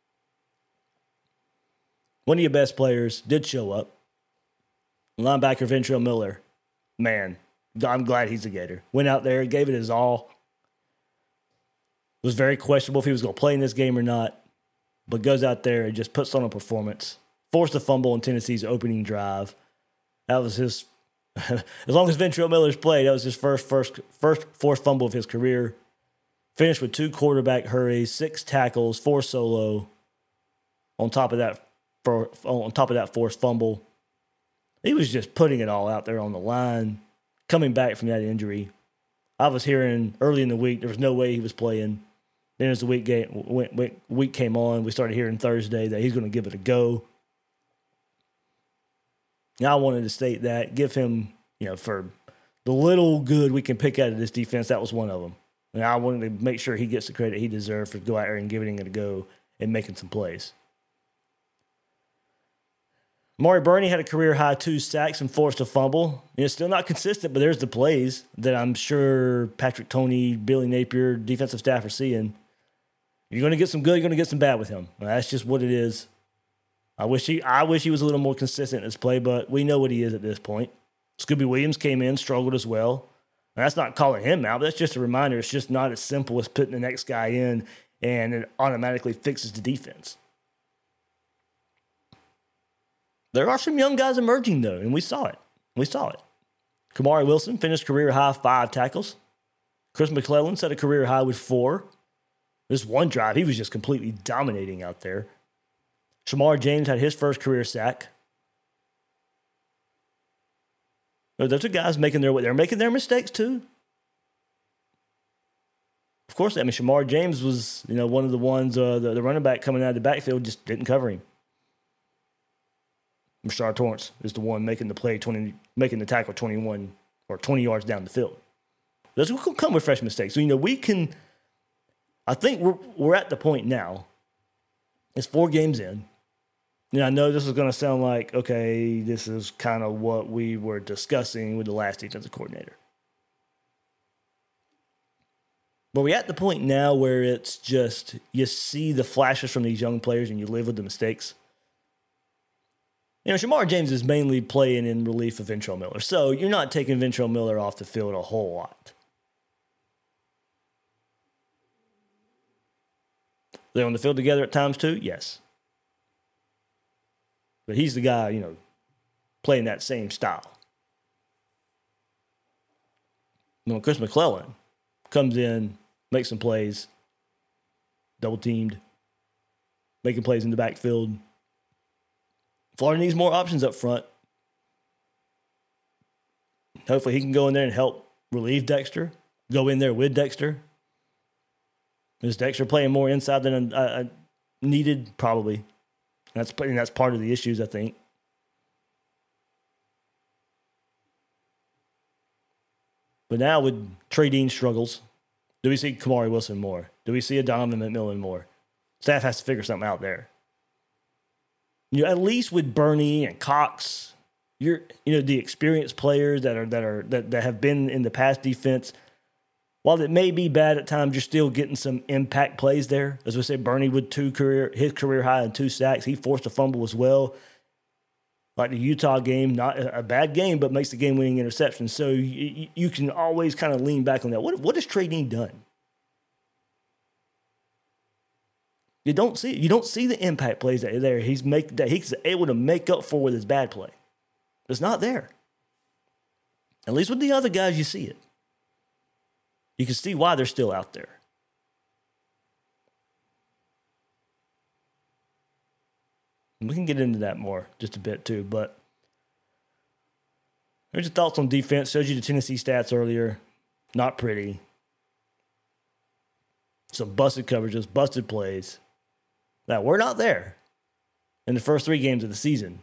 One of your best players did show up. Linebacker Ventrell Miller. Man, I'm glad he's a Gator. Went out there, gave it his all. It was very questionable if he was going to play in this game or not. But goes out there and just puts on a performance. Forced a fumble in Tennessee's opening drive. That was his... as long as Ventrell Miller's played, that was his first forced fumble of his career. Finished with 2 quarterback hurries, 6 tackles, 4 solo. On top of that forced fumble, he was just putting it all out there on the line. Coming back from that injury, I was hearing early in the week there was no way he was playing. Then as the week came on, we started hearing Thursday that he's going to give it a go. Now I wanted to state that, give him, for the little good we can pick out of this defense, that was one of them. And I wanted to make sure he gets the credit he deserved for go out there and giving it a go and making some plays. Amari Burney had a career-high 2 sacks and forced a fumble. It's still not consistent, but there's the plays that I'm sure Patrick Toney, Billy Napier, defensive staff are seeing. You're going to get some good, you're going to get some bad with him. That's just what it is. I wish he was a little more consistent in his play, but we know what he is at this point. Scooby Williams came in, struggled as well. And that's not calling him out, but that's just a reminder. It's just not as simple as putting the next guy in and it automatically fixes the defense. There are some young guys emerging, though, and we saw it. Kamari Wilson finished career-high 5 tackles. Chris McClellan set a career-high with 4. This one drive, he was just completely dominating out there. Shamar James had his first career sack. Those are guys making they're making their mistakes, too. Of course, Shamar James was, one of the ones, the running back coming out of the backfield just didn't cover him. Rashard Torrance is the one making the tackle 21 or 20 yards down the field. Those will come with fresh mistakes. So, we can, I think we're at the point now. It's 4 games in. I know this is going to sound like, okay, this is kind of what we were discussing with the last defensive coordinator. But we're at the point now where it's just, you see the flashes from these young players and you live with the mistakes. Shamar James is mainly playing in relief of Ventrell Miller. So you're not taking Ventrell Miller off the field a whole lot. They're on the field together at times too? Yes. But he's the guy, playing that same style. When Chris McClellan comes in, makes some plays, double-teamed, making plays in the backfield. Florida needs more options up front. Hopefully he can go in there and help relieve Dexter, go in there with Dexter. Is Dexter playing more inside than needed? Probably. That's part of the issues, I think. But now with Trey Dean struggles, do we see Kamari Wilson more? Do we see a Donovan McMillan more? Staff has to figure something out there. At least with Bernie and Cox, the experienced players that have been in the past defense. While it may be bad at times, you're still getting some impact plays there. As we say, Bernie with his career high in 2 sacks. He forced a fumble as well. Like the Utah game, not a bad game, but makes the game-winning interception. So you can always kind of lean back on that. What has Trey Dean done? You don't see it. You don't see the impact plays that are there. He's able to make up for with his bad play. It's not there. At least with the other guys, you see it. You can see why they're still out there. We can get into that more just a bit too, but here's your thoughts on defense. Showed you the Tennessee stats earlier. Not pretty. Some busted coverages, busted plays. Now, we're not there in the first 3 games of the season.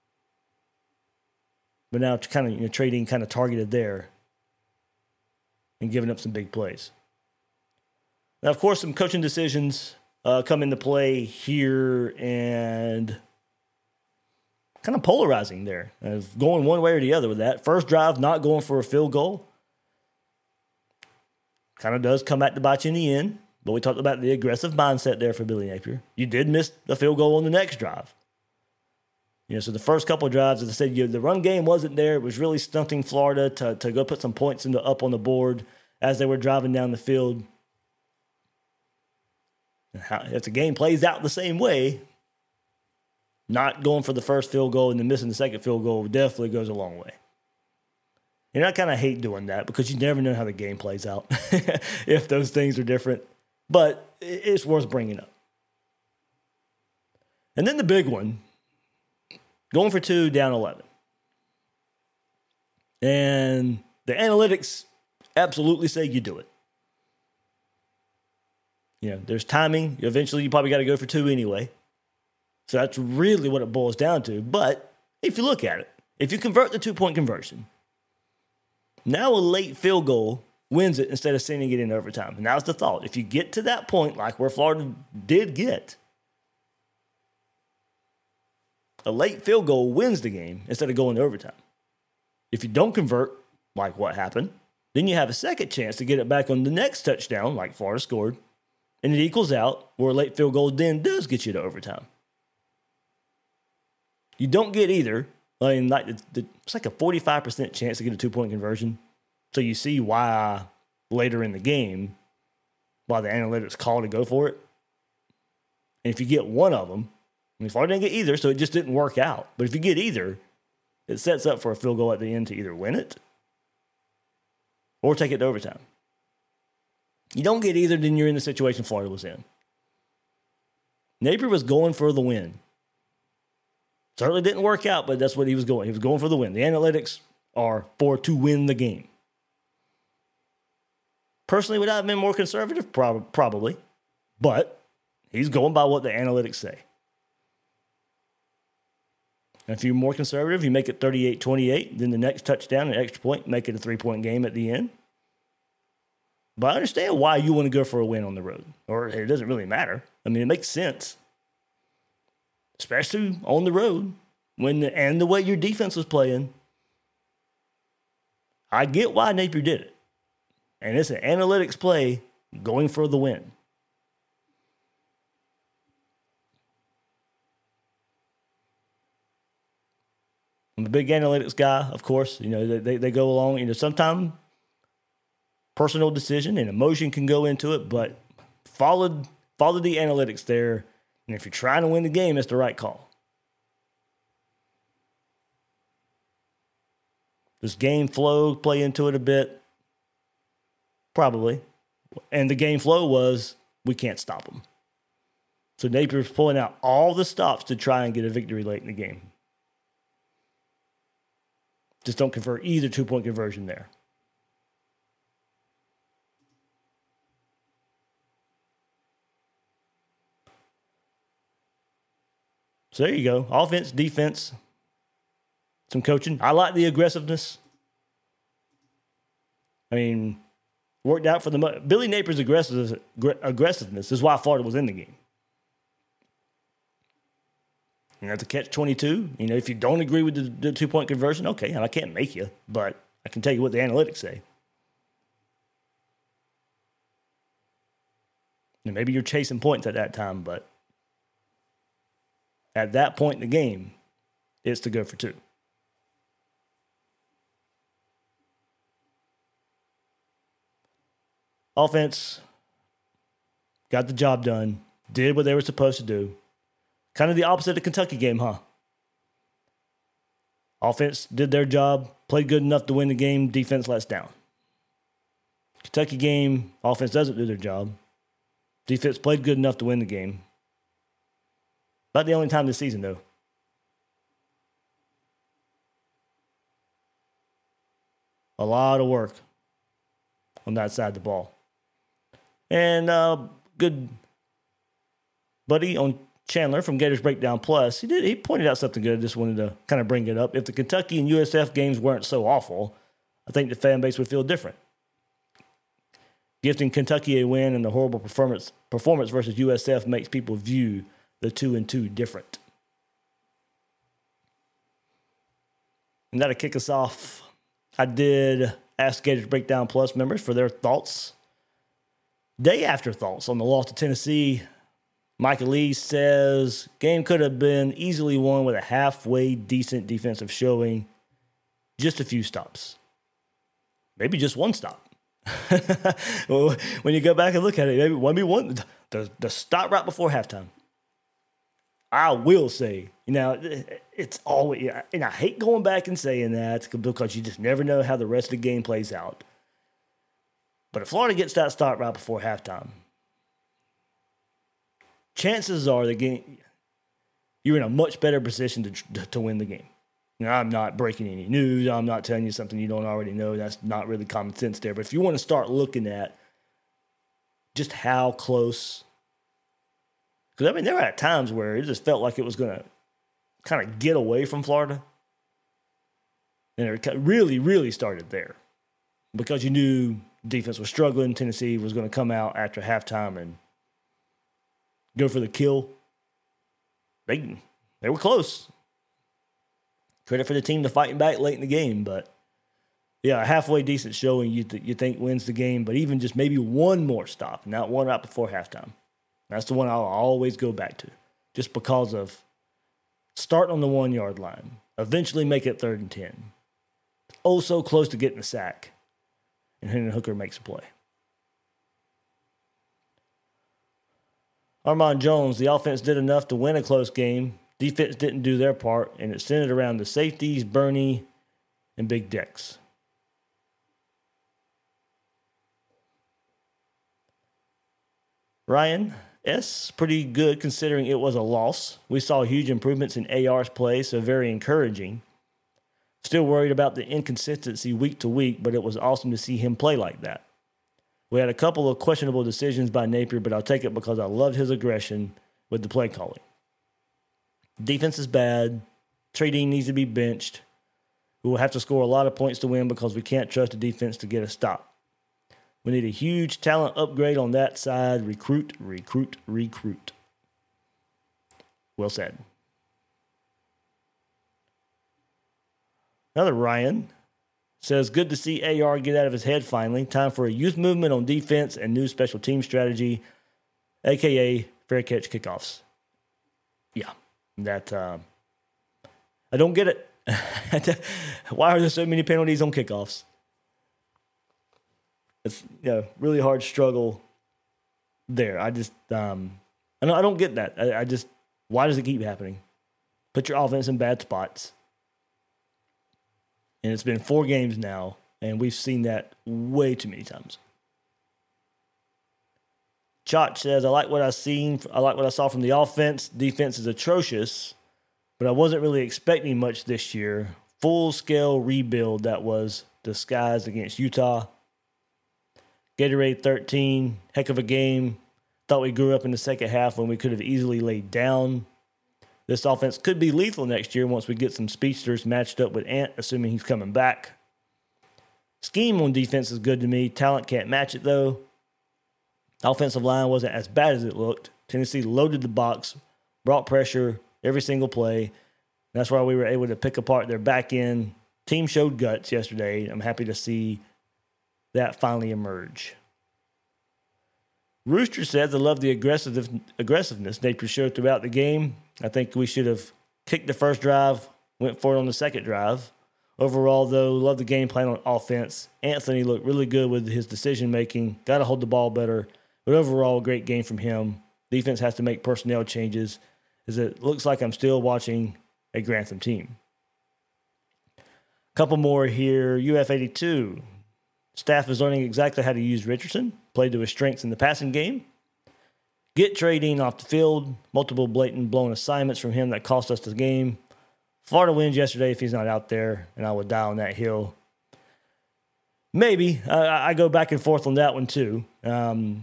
But now kind of trading kind of targeted there and giving up some big plays. Now, of course, some coaching decisions come into play here and kind of polarizing there. Going one way or the other with that. First drive, not going for a field goal. Kind of does come back to bite you in the end. But we talked about the aggressive mindset there for Billy Napier. You did miss the field goal on the next drive. So the first couple of drives, as I said, the run game wasn't there. It was really stunting Florida to go put some points up on the board as they were driving down the field. If the game plays out the same way, not going for the first field goal and then missing the second field goal definitely goes a long way. And I kind of hate doing that because you never know how the game plays out if those things are different. But it's worth bringing up. And then the big one, going for 2, down 11. And the analytics absolutely say you do it. There's timing. Eventually, you probably got to go for 2 anyway. So that's really what it boils down to. But if you look at it, if you convert the 2-point conversion, now a late field goal wins it instead of sending it in overtime. And that was the thought. If you get to that point, like where Florida did get, a late field goal wins the game instead of going to overtime. If you don't convert, like what happened, then you have a second chance to get it back on the next touchdown, like Florida scored, and it equals out, where a late field goal then does get you to overtime. You don't get either. I mean, it's like a 45% chance to get a 2-point conversion. So you see why later in the game, why the analytics call to go for it. And if you get one of them, Florida didn't get either, so it just didn't work out. But if you get either, it sets up for a field goal at the end to either win it or take it to overtime. You don't get either, then you're in the situation Florida was in. Napier was going for the win. Certainly didn't work out, but that's what he was going. He was going for the win. The analytics are to win the game. Personally, would I have been more conservative? Probably. But he's going by what the analytics say. And if you're more conservative, you make it 38-28, then the next touchdown, an extra point, make it a 3-point game at the end. But I understand why you want to go for a win on the road. Or it doesn't really matter. I mean, it makes sense. Especially on the road, and the way your defense was playing. I get why Napier did it. And it's an analytics play going for the win. I'm a big analytics guy, of course. They go along. Sometimes personal decision and emotion can go into it, but follow the analytics there. And if you're trying to win the game, it's the right call. Does game flow play into it a bit? Probably. And the game flow was, we can't stop them. So Napier's pulling out all the stops to try and get a victory late in the game. Just don't convert either 2-point conversion there. So there you go. Offense, defense, some coaching. I like the aggressiveness. I mean, worked out for the Billy Napier's aggressiveness is why Florida was in the game. You know, to catch 22. You know, if you don't agree with the 2-point conversion, okay, I can't make you, but I can tell you what the analytics say. And maybe you're chasing points at that time, but at that point in the game, it's to go for 2. Offense got the job done, did what they were supposed to do. Kind of the opposite of the Kentucky game, huh? Offense did their job, played good enough to win the game, defense lets down. Kentucky game, offense doesn't do their job. Defense played good enough to win the game. About the only time this season, though. A lot of work on that side of the ball. And good buddy on Chandler from Gators Breakdown Plus, he pointed out something good. I just wanted to kind of bring it up. If the Kentucky and USF games weren't so awful, I think the fan base would feel different. Gifting Kentucky a win and the horrible performance versus USF makes people view the 2-2 different. And that'll kick us off. I did ask Gators Breakdown Plus members for their thoughts. Day after thoughts on the loss to Tennessee. Michael Lee says, game could have been easily won with a halfway decent defensive showing. Just a few stops. Maybe just one stop. Well, when you go back and look at it, maybe one, the stop right before halftime. I will say, it's always, and I hate going back and saying that because you just never know how the rest of the game plays out. But if Florida gets that stop right before halftime, chances are you're in a much better position to win the game. Now, I'm not breaking any news. I'm not telling you something you don't already know. That's not really common sense there. But if you want to start looking at just how close, because, there were at times where it just felt like it was going to kind of get away from Florida. And it really, really started there because you knew defense was struggling. Tennessee was going to come out after halftime and go for the kill. They were close. Credit for the team to fighting back late in the game, but yeah, a halfway decent showing you think wins the game, but even just maybe one more stop, not one right before halftime. That's the one I'll always go back to, just because of starting on the 1-yard line, eventually make it 3rd and 10. Oh, so close to getting the sack, and Hendon Hooker makes a play. Armand Jones, the offense did enough to win a close game. Defense didn't do their part, and it centered around the safeties, Bernie, and Big Dex. Ryan S., pretty good considering it was a loss. We saw huge improvements in AR's play, so very encouraging. Still worried about the inconsistency week to week, but it was awesome to see him play like that. We had a couple of questionable decisions by Napier, but I'll take it because I loved his aggression with the play calling. Defense is bad. Trey Dean needs to be benched. We will have to score a lot of points to win because we can't trust the defense to get a stop. We need a huge talent upgrade on that side. Recruit. Well said. Another Ryan says, good to see AR get out of his head finally. Time for a youth movement on defense and new special team strategy, a.k.a. fair catch kickoffs. Yeah, that I don't get it. Why are there so many penalties on kickoffs? It's really hard struggle there. I just I don't get that. I just, why does it keep happening? Put your offense in bad spots. And it's been 4 games now, and we've seen that way too many times. Chach says, I like what I saw from the offense. Defense is atrocious, but I wasn't really expecting much this year. Full-scale rebuild that was disguised against Utah. Gatorade 13, heck of a game. Thought we grew up in the second half when we could have easily laid down. This offense could be lethal next year once we get some speedsters matched up with Ant, assuming he's coming back. Scheme on defense is good to me. Talent can't match it, though. Offensive line wasn't as bad as it looked. Tennessee loaded the box, brought pressure every single play. That's why we were able to pick apart their back end. Team showed guts yesterday. I'm happy to see that finally emerge. Rooster said they love the aggressiveness Napier showed throughout the game. I think we should have kicked the first drive, went for it on the second drive. Overall, though, love the game plan on offense. Anthony looked really good with his decision-making. Got to hold the ball better. But overall, great game from him. Defense has to make personnel changes, as it looks like I'm still watching a Grantham team. Couple more here. UF82. Staff is learning exactly how to use Richardson. Played to his strengths in the passing game. Get Trey Dean off the field. Multiple blatant blown assignments from him that cost us the game. Florida wins yesterday if he's not out there, and I would die on that hill. Maybe. I go back and forth on that one, too. There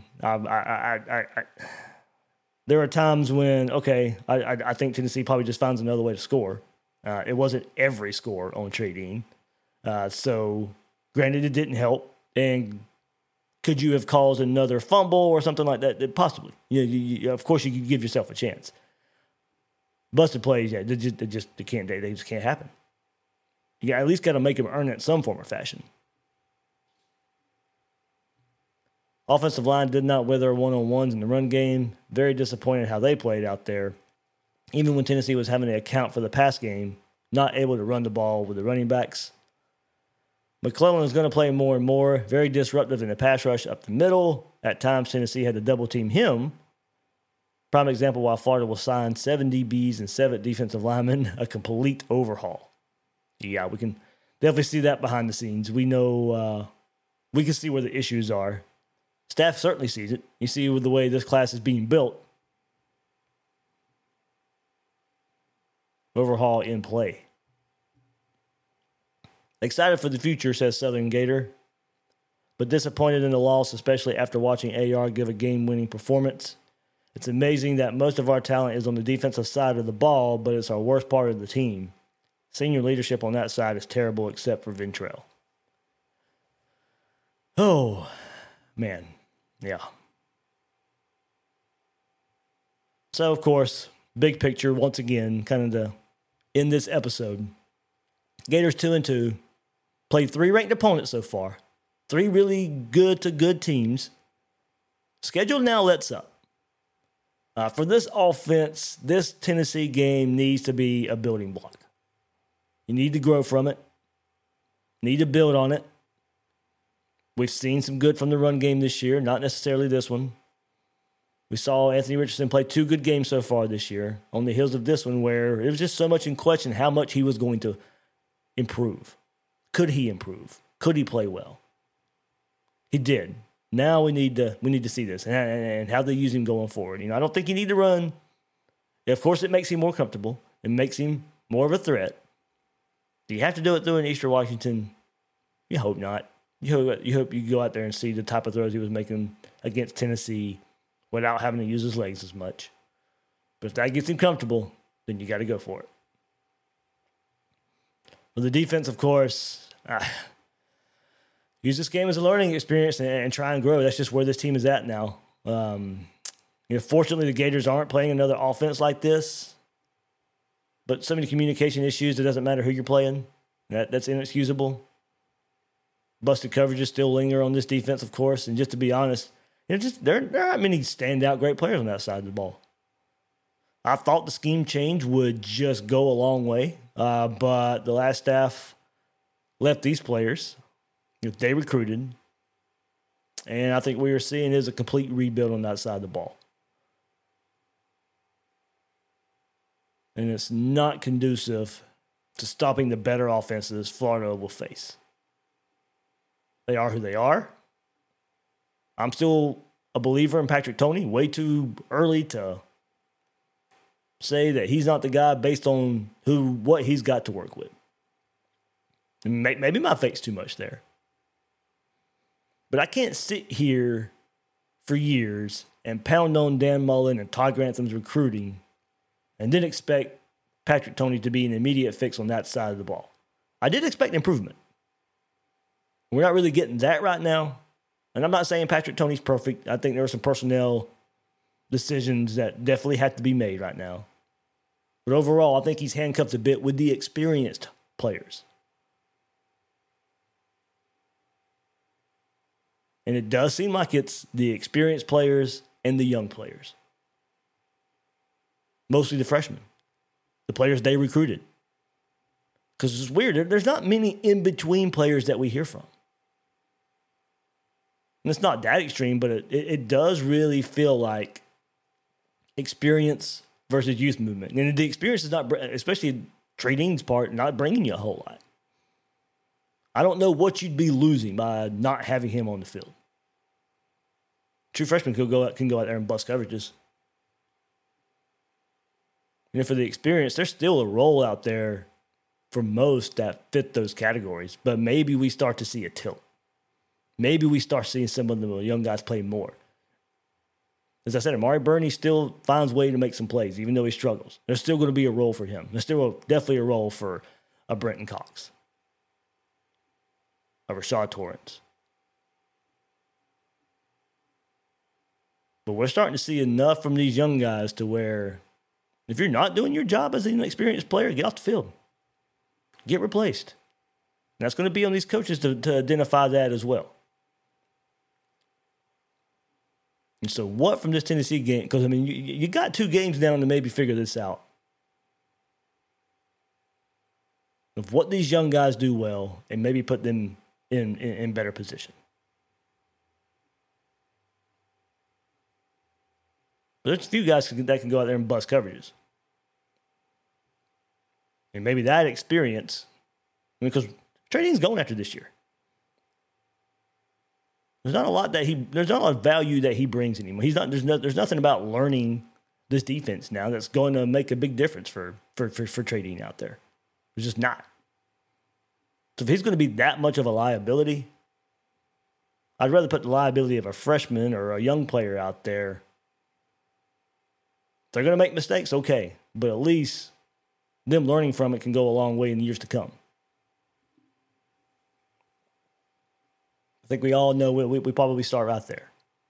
are times when, I think Tennessee probably just finds another way to score. It wasn't every score on Trey Dean. So, granted, it didn't help. And could you have caused another fumble or something like that? Possibly. Of course, you could give yourself a chance. Busted plays, they just can't happen. You at least got to make them earn it in some form or fashion. Offensive line did not wither one-on-ones in the run game. Very disappointed how they played out there. Even when Tennessee was having to account for the pass game, not able to run the ball with the running backs. McClellan is going to play more and more. Very disruptive in the pass rush up the middle. At times, Tennessee had to double-team him. Prime example why Florida will sign 7 DBs and 7 defensive linemen, a complete overhaul. Yeah, we can definitely see that behind the scenes. We know we can see where the issues are. Staff certainly sees it. You see with the way this class is being built. Overhaul in play. Excited for the future, says Southern Gator, but disappointed in the loss, especially after watching AR give a game-winning performance. It's amazing that most of our talent is on the defensive side of the ball, but it's our worst part of the team. Senior leadership on that side is terrible except for Ventrell. Oh, man. Yeah. So, of course, big picture, once again, kind of to end this episode. Gators 2-2. Played 3 ranked opponents so far. 3 really good to good teams. Schedule now lets up. For this offense, this Tennessee game needs to be a building block. You need to grow from it. Need to build on it. We've seen some good from the run game this year, not necessarily this one. We saw Anthony Richardson play 2 good games so far this year on the heels of this one where it was just so much in question how much he was going to improve. Could he improve? Could he play well? He did. Now we need to see this and how they use him going forward. I don't think you need to run. Of course, it makes him more comfortable. It makes him more of a threat. Do you have to do it through in Eastern Washington? You hope not. You hope you go out there and see the type of throws he was making against Tennessee without having to use his legs as much. But if that gets him comfortable, then you got to go for it. Well, the defense, of course, use this game as a learning experience and try and grow. That's just where this team is at now. Fortunately, the Gators aren't playing another offense like this. But so many communication issues, it doesn't matter who you're playing. That's inexcusable. Busted coverages still linger on this defense, of course. And just to be honest, there aren't many standout great players on that side of the ball. I thought the scheme change would just go a long way. But the last staff left these players. They recruited. And I think what we're seeing is a complete rebuild on that side of the ball. And it's not conducive to stopping the better offenses Florida will face. They are who they are. I'm still a believer in Patrick Toney. Way too early to say that he's not the guy based on what he's got to work with. Maybe my fate's too much there. But I can't sit here for years and pound on Dan Mullen and Todd Grantham's recruiting and didn't expect Patrick Toney to be an immediate fix on that side of the ball. I did expect improvement. We're not really getting that right now. And I'm not saying Patrick Toney's perfect. I think there are some personnel decisions that definitely have to be made right now. But overall, I think he's handcuffed a bit with the experienced players. And it does seem like it's the experienced players and the young players. Mostly the freshmen. The players they recruited. Because it's weird. There's not many in-between players that we hear from. And it's not that extreme, but it does really feel like experience versus youth movement. And the experience is not, especially Trey Dean's part, not bringing you a whole lot. I don't know what you'd be losing by not having him on the field. True freshmen can go out there and bust coverages. And for the experience, there's still a role out there for most that fit those categories. But maybe we start to see a tilt. Maybe we start seeing some of the young guys play more. As I said, Amari Burney still finds a way to make some plays, even though he struggles. There's still going to be a role for him. There's still definitely a role for a Brenton Cox, a Rashad Torrance. But we're starting to see enough from these young guys to where if you're not doing your job as an experienced player, get off the field. Get replaced. And that's going to be on these coaches to identify that as well. And so what from this Tennessee game? Because, I mean, you got 2 games down to maybe figure this out. Of what these young guys do well and maybe put them in better position. But there's a few guys that can go out there and bust coverages. And maybe that experience, because Trey Dean's going after this year. There's not a lot of value that he brings anymore. There's nothing about learning this defense now that's going to make a big difference for Trey Dean out there. There's just not. So if he's going to be that much of a liability, I'd rather put the liability of a freshman or a young player out there. If they're going to make mistakes, okay. But at least them learning from it can go a long way in the years to come. I think we all know we probably start right there.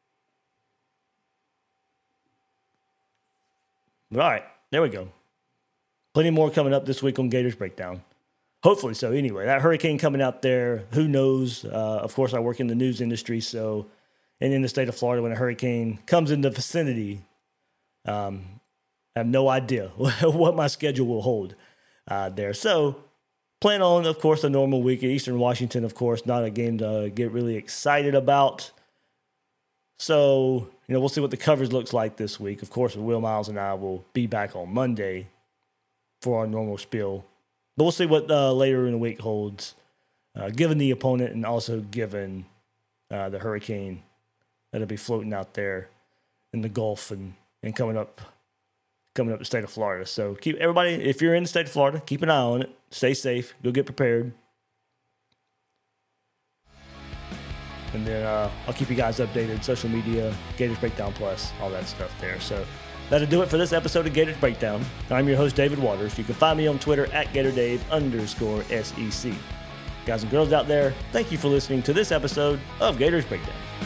But all right, there we go. Plenty more coming up this week on Gators Breakdown. Hopefully so. Anyway, that hurricane coming out there, who knows? Of course, I work in the news industry, and in the state of Florida, when a hurricane comes in the vicinity, I have no idea what my schedule will hold there. So plan on, of course, a normal week at Eastern Washington, of course, not a game to get really excited about. So, we'll see what the coverage looks like this week. Of course, Will Miles and I will be back on Monday for our normal spiel. But we'll see what later in the week holds, given the opponent and also given the hurricane that'll be floating out there in the Gulf and coming up the state of Florida. So keep everybody, if you're in the state of Florida, keep an eye on it. Stay safe. Go get prepared. And then I'll keep you guys updated. Social media, Gators Breakdown Plus, all that stuff there. So that'll do it for this episode of Gators Breakdown. I'm your host, David Waters. You can find me on Twitter at GatorDave_SEC. Guys and girls out there, thank you for listening to this episode of Gators Breakdown.